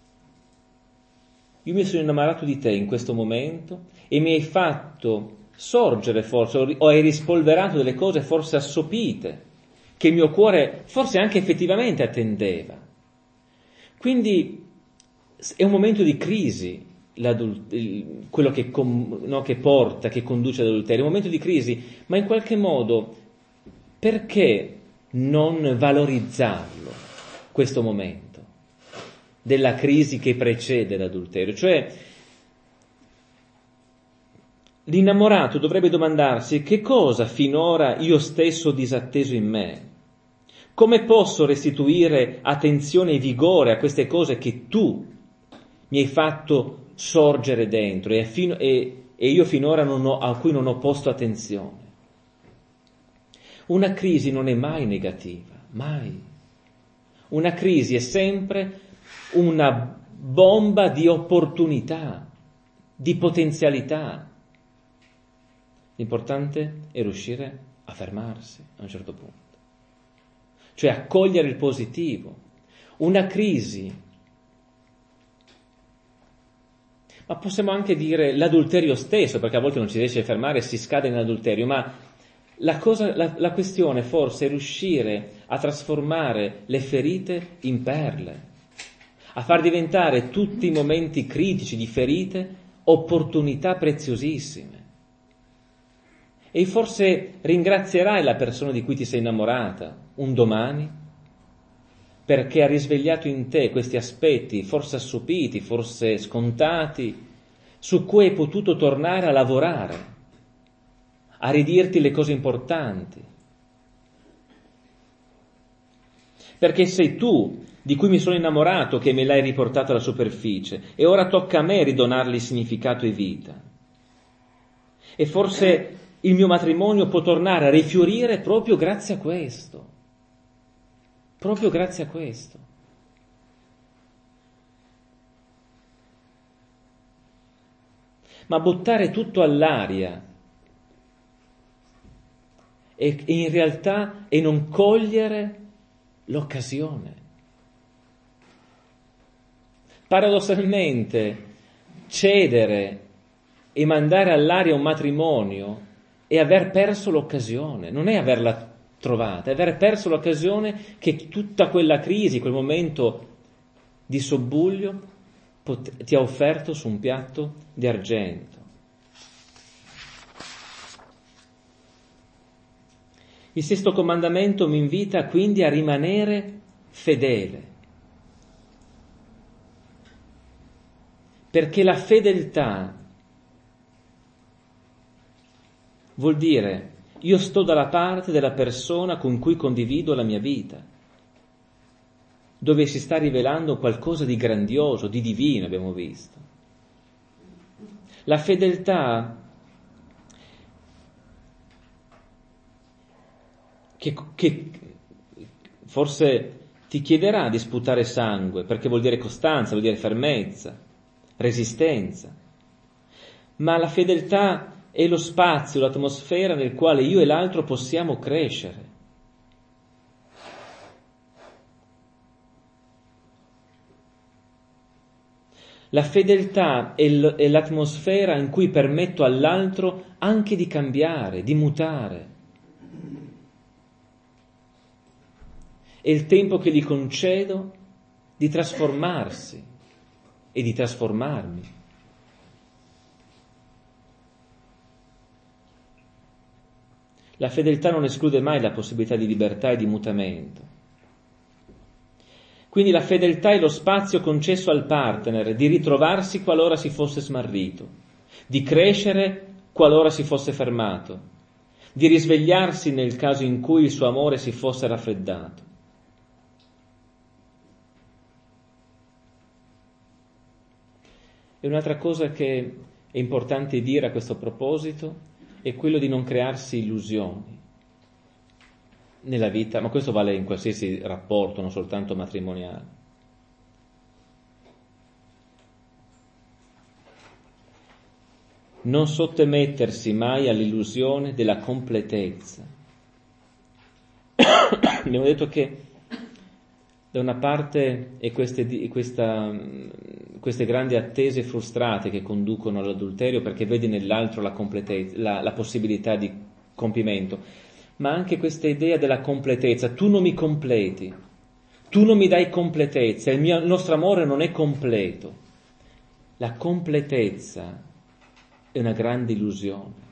io mi sono innamorato di te in questo momento e mi hai fatto sorgere forse, o hai rispolverato delle cose forse assopite, che il mio cuore forse anche effettivamente attendeva. Quindi è un momento di crisi, quello che, no, che porta, che conduce all'adulterio, è un momento di crisi, ma in qualche modo perché non valorizzarlo, questo momento della crisi che precede l'adulterio? Cioè, l'innamorato dovrebbe domandarsi: che cosa finora io stesso ho disatteso in me? Come posso restituire attenzione e vigore a queste cose che tu mi hai fatto sorgere dentro e, fino, e, e io finora non ho, a cui non ho posto attenzione? Una crisi non è mai negativa, mai. Una crisi è sempre una bomba di opportunità, di potenzialità. L'importante è riuscire a fermarsi a un certo punto, cioè accogliere il positivo. Una crisi, ma possiamo anche dire l'adulterio stesso, perché a volte non ci riesce a fermare e si scade in adulterio, ma la, cosa, la, la questione forse è riuscire a trasformare le ferite in perle, a far diventare tutti i momenti critici di ferite opportunità preziosissime. E forse ringrazierai la persona di cui ti sei innamorata un domani, perché ha risvegliato in te questi aspetti, forse assopiti, forse scontati, su cui hai potuto tornare a lavorare, a ridirti le cose importanti. Perché sei tu di cui mi sono innamorato che me l'hai riportato alla superficie e ora tocca a me ridonargli significato e vita. E forse il mio matrimonio può tornare a rifiorire proprio grazie a questo, proprio grazie a questo. Ma buttare tutto all'aria e, e in realtà e non cogliere l'occasione. Paradossalmente, cedere e mandare all'aria un matrimonio è aver perso l'occasione, non è averla trovata, è aver perso l'occasione che tutta quella crisi, quel momento di sobbuglio pot- ti ha offerto su un piatto di argento. Il sesto comandamento mi invita quindi a rimanere fedele, perché la fedeltà vuol dire io sto dalla parte della persona con cui condivido la mia vita, dove si sta rivelando qualcosa di grandioso, di divino, abbiamo visto. La fedeltà che, che forse ti chiederà di sputare sangue, perché vuol dire costanza, vuol dire fermezza, resistenza, ma la fedeltà è lo spazio, l'atmosfera nel quale io e l'altro possiamo crescere. La fedeltà è, l- è l'atmosfera in cui permetto all'altro anche di cambiare, di mutare. È il tempo che gli concedo di trasformarsi e di trasformarmi. La fedeltà non esclude mai la possibilità di libertà e di mutamento. Quindi la fedeltà è lo spazio concesso al partner di ritrovarsi qualora si fosse smarrito, di crescere qualora si fosse fermato, di risvegliarsi nel caso in cui il suo amore si fosse raffreddato. E un'altra cosa che è importante dire a questo proposito è quello di non crearsi illusioni nella vita, ma questo vale in qualsiasi rapporto, non soltanto matrimoniale. Non sottomettersi mai all'illusione della completezza. Abbiamo detto che da una parte è queste, questa, queste grandi attese frustrate che conducono all'adulterio perché vedi nell'altro la completezza, la, la possibilità di compimento, ma anche questa idea della completezza. Tu non mi completi, tu non mi dai completezza, il, mio, il nostro amore non è completo. La completezza è una grande illusione.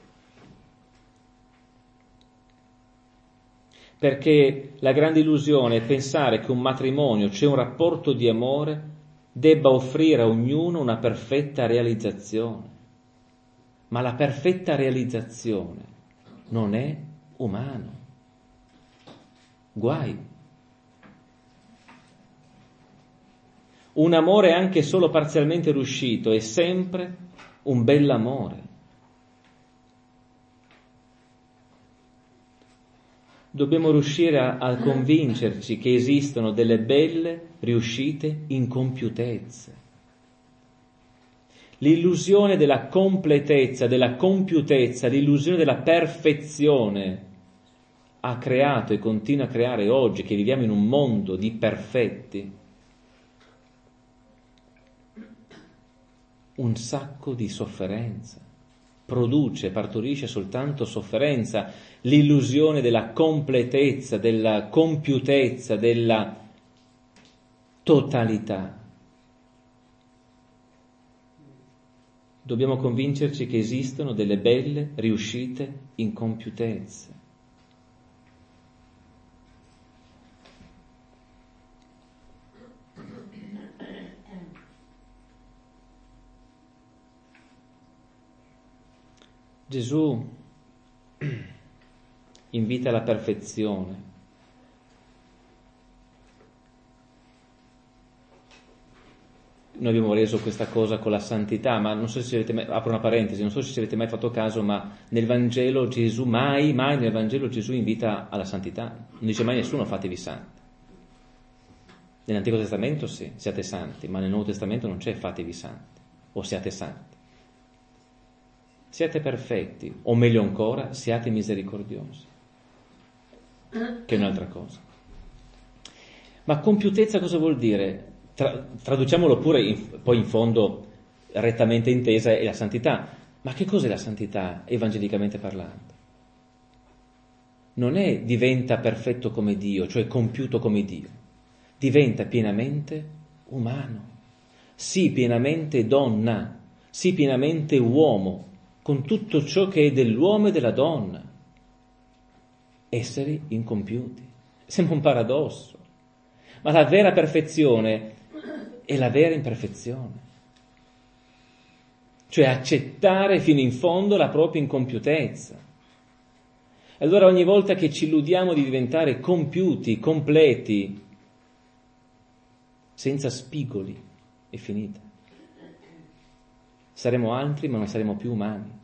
Perché la grande illusione è pensare che un matrimonio, cioè un rapporto di amore, debba offrire a ognuno una perfetta realizzazione. Ma la perfetta realizzazione non è umano. Guai. Un amore anche solo parzialmente riuscito è sempre un bell'amore. Dobbiamo riuscire a, a convincerci che esistono delle belle riuscite incompiutezze. L'illusione della completezza, della compiutezza, l'illusione della perfezione ha creato e continua a creare oggi, che viviamo in un mondo di perfetti, un sacco di sofferenza. Produce, partorisce soltanto sofferenza, l'illusione della completezza, della compiutezza, della totalità. Dobbiamo convincerci che esistono delle belle riuscite incompiutezze. Gesù invita alla perfezione. Noi abbiamo reso questa cosa con la santità, ma non so se avete mai, apro una parentesi, non so se ci avete mai fatto caso, ma nel Vangelo Gesù, mai, mai nel Vangelo Gesù invita alla santità. Non dice mai nessuno fatevi santi. Nell'Antico Testamento sì, siate santi, ma nel Nuovo Testamento non c'è fatevi santi o siate santi. Siate perfetti, o meglio ancora, siate misericordiosi, che è un'altra cosa. Ma compiutezza cosa vuol dire? Tra, traduciamolo pure, in, poi in fondo, rettamente intesa, è la santità. Ma che cos'è la santità, evangelicamente parlando? Non è diventa perfetto come Dio, cioè compiuto come Dio. Diventa pienamente umano, sì pienamente donna, sì pienamente uomo, con tutto ciò che è dell'uomo e della donna. Esseri incompiuti. Sembra un paradosso, ma la vera perfezione è la vera imperfezione. cioè accettare fino in fondo la propria incompiutezza. E allora ogni volta che ci illudiamo di diventare compiuti, completi, senza spigoli, è finita. Saremo altri, ma non saremo più umani.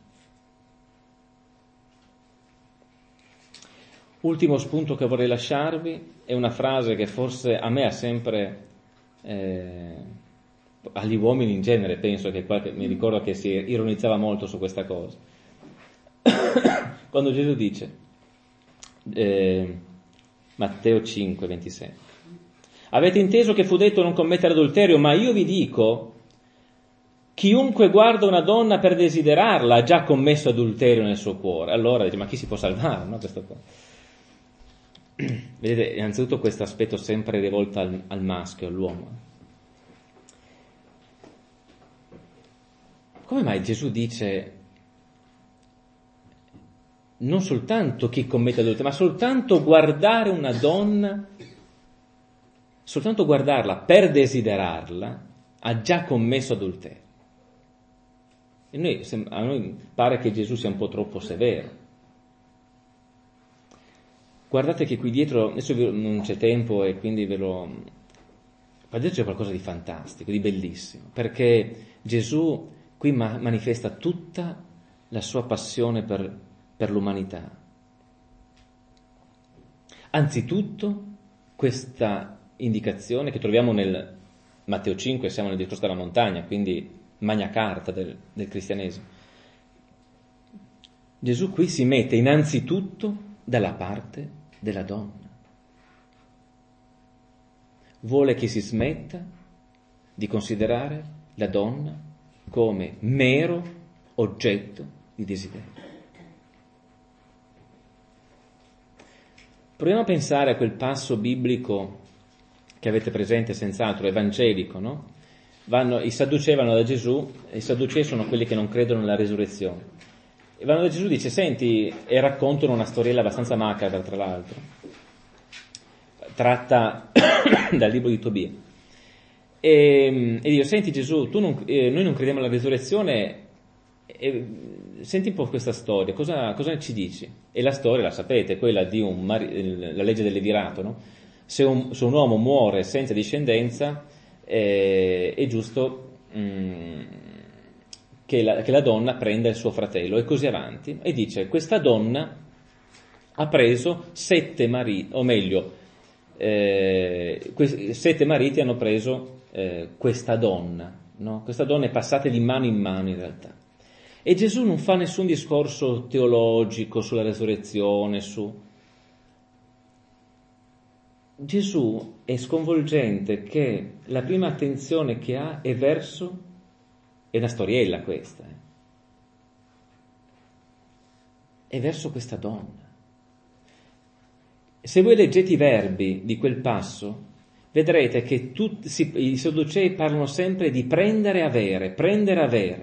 Ultimo spunto che vorrei lasciarvi è una frase che forse a me ha sempre, eh, agli uomini in genere, penso che qualche, mi ricordo che si ironizzava molto su questa cosa. Quando Gesù dice, eh, Matteo cinque, ventisei, avete inteso che fu detto non commettere adulterio, ma io vi dico, chiunque guarda una donna per desiderarla ha già commesso adulterio nel suo cuore. Allora dice, ma chi si può salvare, no? Questo qua. Vedete, innanzitutto questo aspetto sempre rivolto al, al maschio, all'uomo. Come mai Gesù dice non soltanto chi commette adulterio, ma soltanto guardare una donna, soltanto guardarla per desiderarla, ha già commesso adulterio? E noi, a noi pare che Gesù sia un po' troppo severo. Guardate che qui dietro, adesso non c'è tempo e quindi ve lo... Qua dietro c'è qualcosa di fantastico, di bellissimo, perché Gesù qui ma- manifesta tutta la sua passione per, per l'umanità. Anzitutto, questa indicazione che troviamo nel Matteo cinque, siamo nel discorso della montagna, quindi magna carta del, del cristianesimo. Gesù qui si mette innanzitutto dalla parte della donna. Vuole che si smetta di considerare la donna come mero oggetto di desiderio. Proviamo a pensare a quel passo biblico che avete presente, senz'altro, evangelico, no? Vanno, i Sadducei vanno da Gesù, e i Sadducei sono quelli che non credono nella resurrezione. E vanno da Gesù e dice, senti, e raccontano una storiella abbastanza macabra, tra l'altro, tratta dal libro di Tobia. E, e dico, senti Gesù, tu non, eh, noi non crediamo alla resurrezione, e, senti un po' questa storia, cosa, cosa ci dici? E la storia, la sapete, quella di un mari- la legge del levirato, no? Se un, se un uomo muore senza discendenza, eh, è giusto... Mm, Che la, che la donna prenda il suo fratello e così avanti, e dice questa donna ha preso sette mariti, o meglio eh, que- sette mariti hanno preso eh, questa donna, no? Questa donna è passata di mano in mano in realtà, e Gesù non fa nessun discorso teologico sulla resurrezione, su Gesù è sconvolgente che la prima attenzione che ha è verso... È una storiella questa, eh? È verso questa donna. Se voi leggete i verbi di quel passo, vedrete che tutti, si, i Sadducei parlano sempre di prendere e avere, prendere e avere.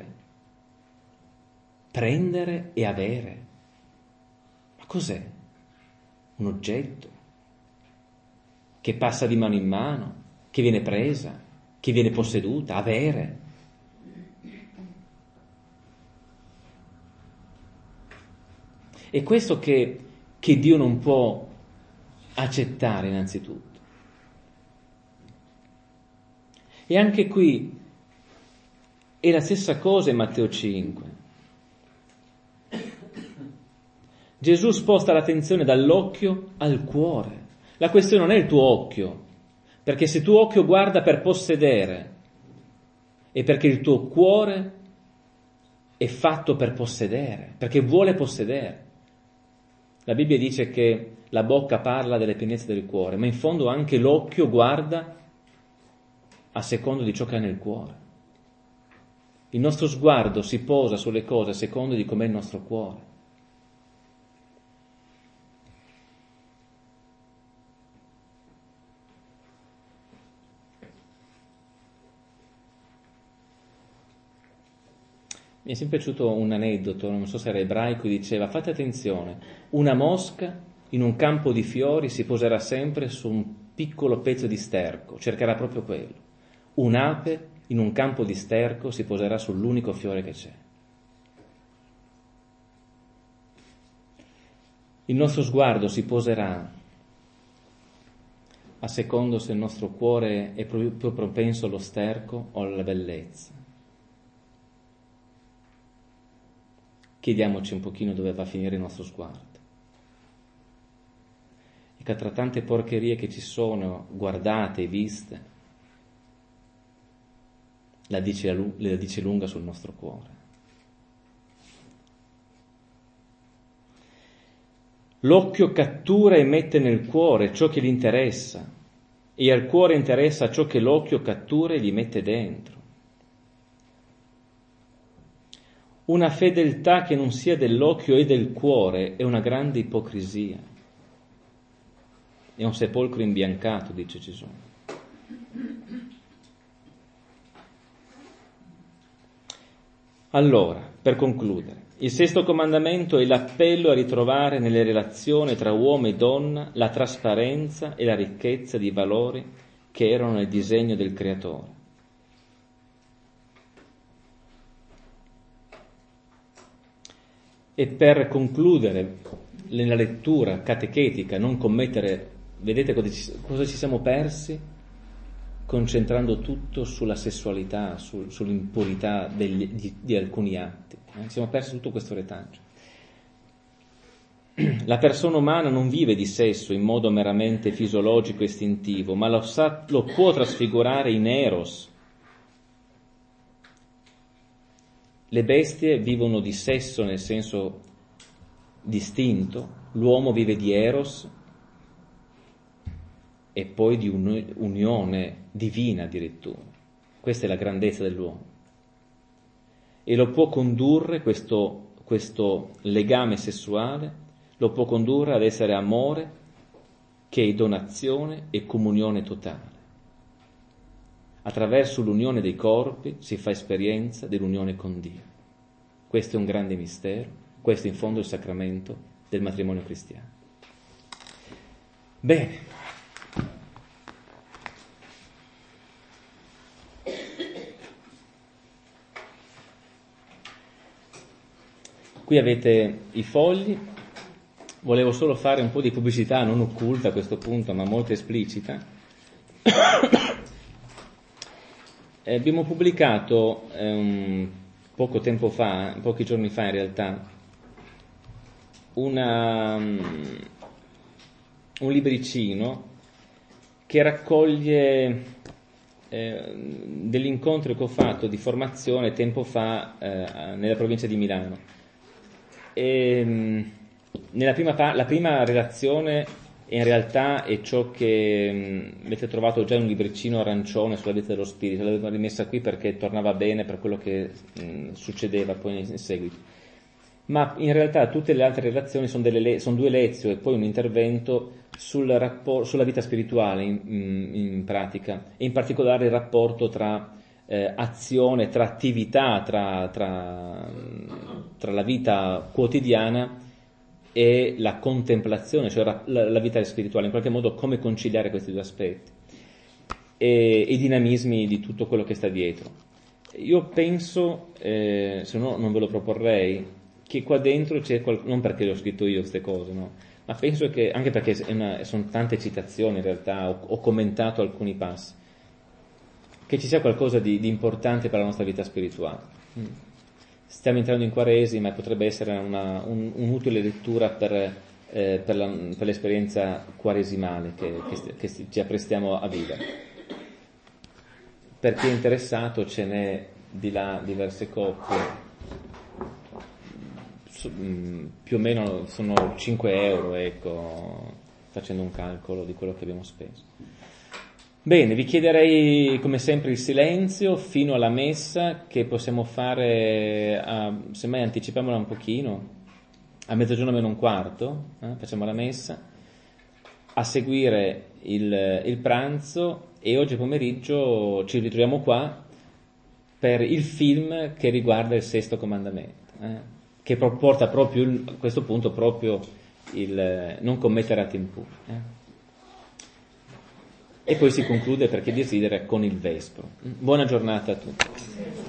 Prendere e avere. Ma cos'è? Un oggetto che passa di mano in mano, che viene presa, che viene posseduta, avere. È questo che, che Dio non può accettare innanzitutto. E anche qui è la stessa cosa in Matteo cinque. Gesù sposta l'attenzione dall'occhio al cuore. La questione non è il tuo occhio, perché se il tuo occhio guarda per possedere, è perché il tuo cuore è fatto per possedere, perché vuole possedere. La Bibbia dice che la bocca parla delle pienezze del cuore, ma in fondo anche l'occhio guarda a secondo di ciò che ha nel cuore. Il nostro sguardo si posa sulle cose a secondo di com'è il nostro cuore. Mi è sempre piaciuto un aneddoto, non so se era ebraico, diceva, fate attenzione, una mosca in un campo di fiori si poserà sempre su un piccolo pezzo di sterco, cercherà proprio quello. Un'ape in un campo di sterco si poserà sull'unico fiore che c'è. Il nostro sguardo si poserà a secondo se il nostro cuore è più propenso allo sterco o alla bellezza. Chiediamoci un pochino dove va a finire il nostro sguardo. E che tra tante porcherie che ci sono, guardate e viste, la dice, la dice lunga sul nostro cuore. L'occhio cattura e mette nel cuore ciò che gli interessa, e al cuore interessa ciò che l'occhio cattura e gli mette dentro. Una fedeltà che non sia dell'occhio e del cuore è una grande ipocrisia. È un sepolcro imbiancato, dice Gesù. Allora, per concludere, il sesto comandamento è l'appello a ritrovare nelle relazioni tra uomo e donna la trasparenza e la ricchezza di valori che erano nel disegno del Creatore. E per concludere nella lettura catechetica, non commettere, vedete cosa ci, cosa ci siamo persi? Concentrando tutto sulla sessualità, sul, sull'impurità degli, di, di alcuni atti. Eh? Siamo persi tutto questo retaggio. La persona umana non vive di sesso in modo meramente fisiologico e istintivo, ma lo, sa, lo può trasfigurare in eros. Le bestie vivono di sesso nel senso distinto, l'uomo vive di eros e poi di un'unione divina addirittura. Questa è la grandezza dell'uomo. E lo può condurre, questo, questo legame sessuale, lo può condurre ad essere amore, che è donazione e comunione totale. Attraverso l'unione dei corpi si fa esperienza dell'unione con Dio. Questo è un grande mistero, questo in fondo è il sacramento del matrimonio cristiano. Bene. Qui avete i fogli, volevo solo fare un po' di pubblicità non occulta a questo punto, ma molto esplicita. Abbiamo pubblicato um, poco tempo fa, pochi giorni fa in realtà, una, um, un libricino che raccoglie eh, degli incontri che ho fatto di formazione tempo fa eh, nella provincia di Milano. E, nella prima pa- la prima relazione in realtà è ciò che mh, avete trovato già in un libricino arancione sulla vita dello spirito, l'avevo rimessa qui perché tornava bene per quello che mh, succedeva poi in, in seguito, ma in realtà tutte le altre relazioni sono, delle le- sono due lezioni e poi un intervento sul rapport- sulla vita spirituale in, in, in pratica, e in particolare il rapporto tra Eh, azione, tra attività, tra, tra, tra la vita quotidiana e la contemplazione, cioè la, la vita spirituale, in qualche modo come conciliare questi due aspetti e i dinamismi di tutto quello che sta dietro. Io penso, eh, se no non ve lo proporrei, che qua dentro c'è qual- non perché le ho scritto io queste cose, no? Ma penso che, anche perché è una, sono tante citazioni in realtà, ho, ho commentato alcuni passi, che ci sia qualcosa di, di importante per la nostra vita spirituale. Stiamo entrando in Quaresima e potrebbe essere una, un, un'utile lettura per, eh, per, la, per l'esperienza quaresimale che, che, che ci apprestiamo a vivere. Per chi è interessato ce n'è di là diverse copie, più o meno sono cinque euro, ecco, facendo un calcolo di quello che abbiamo speso. Bene, vi chiederei come sempre il silenzio fino alla messa, che possiamo fare, a, semmai anticipiamola un pochino, a mezzogiorno meno un quarto, eh, facciamo la messa, a seguire il, il pranzo, e oggi pomeriggio ci ritroviamo qua per il film che riguarda il sesto comandamento, eh, che porta proprio il, a questo punto proprio il non commettere atti impuri. Eh. e poi si conclude, per chi desidera, con il Vespro. Buona giornata a tutti.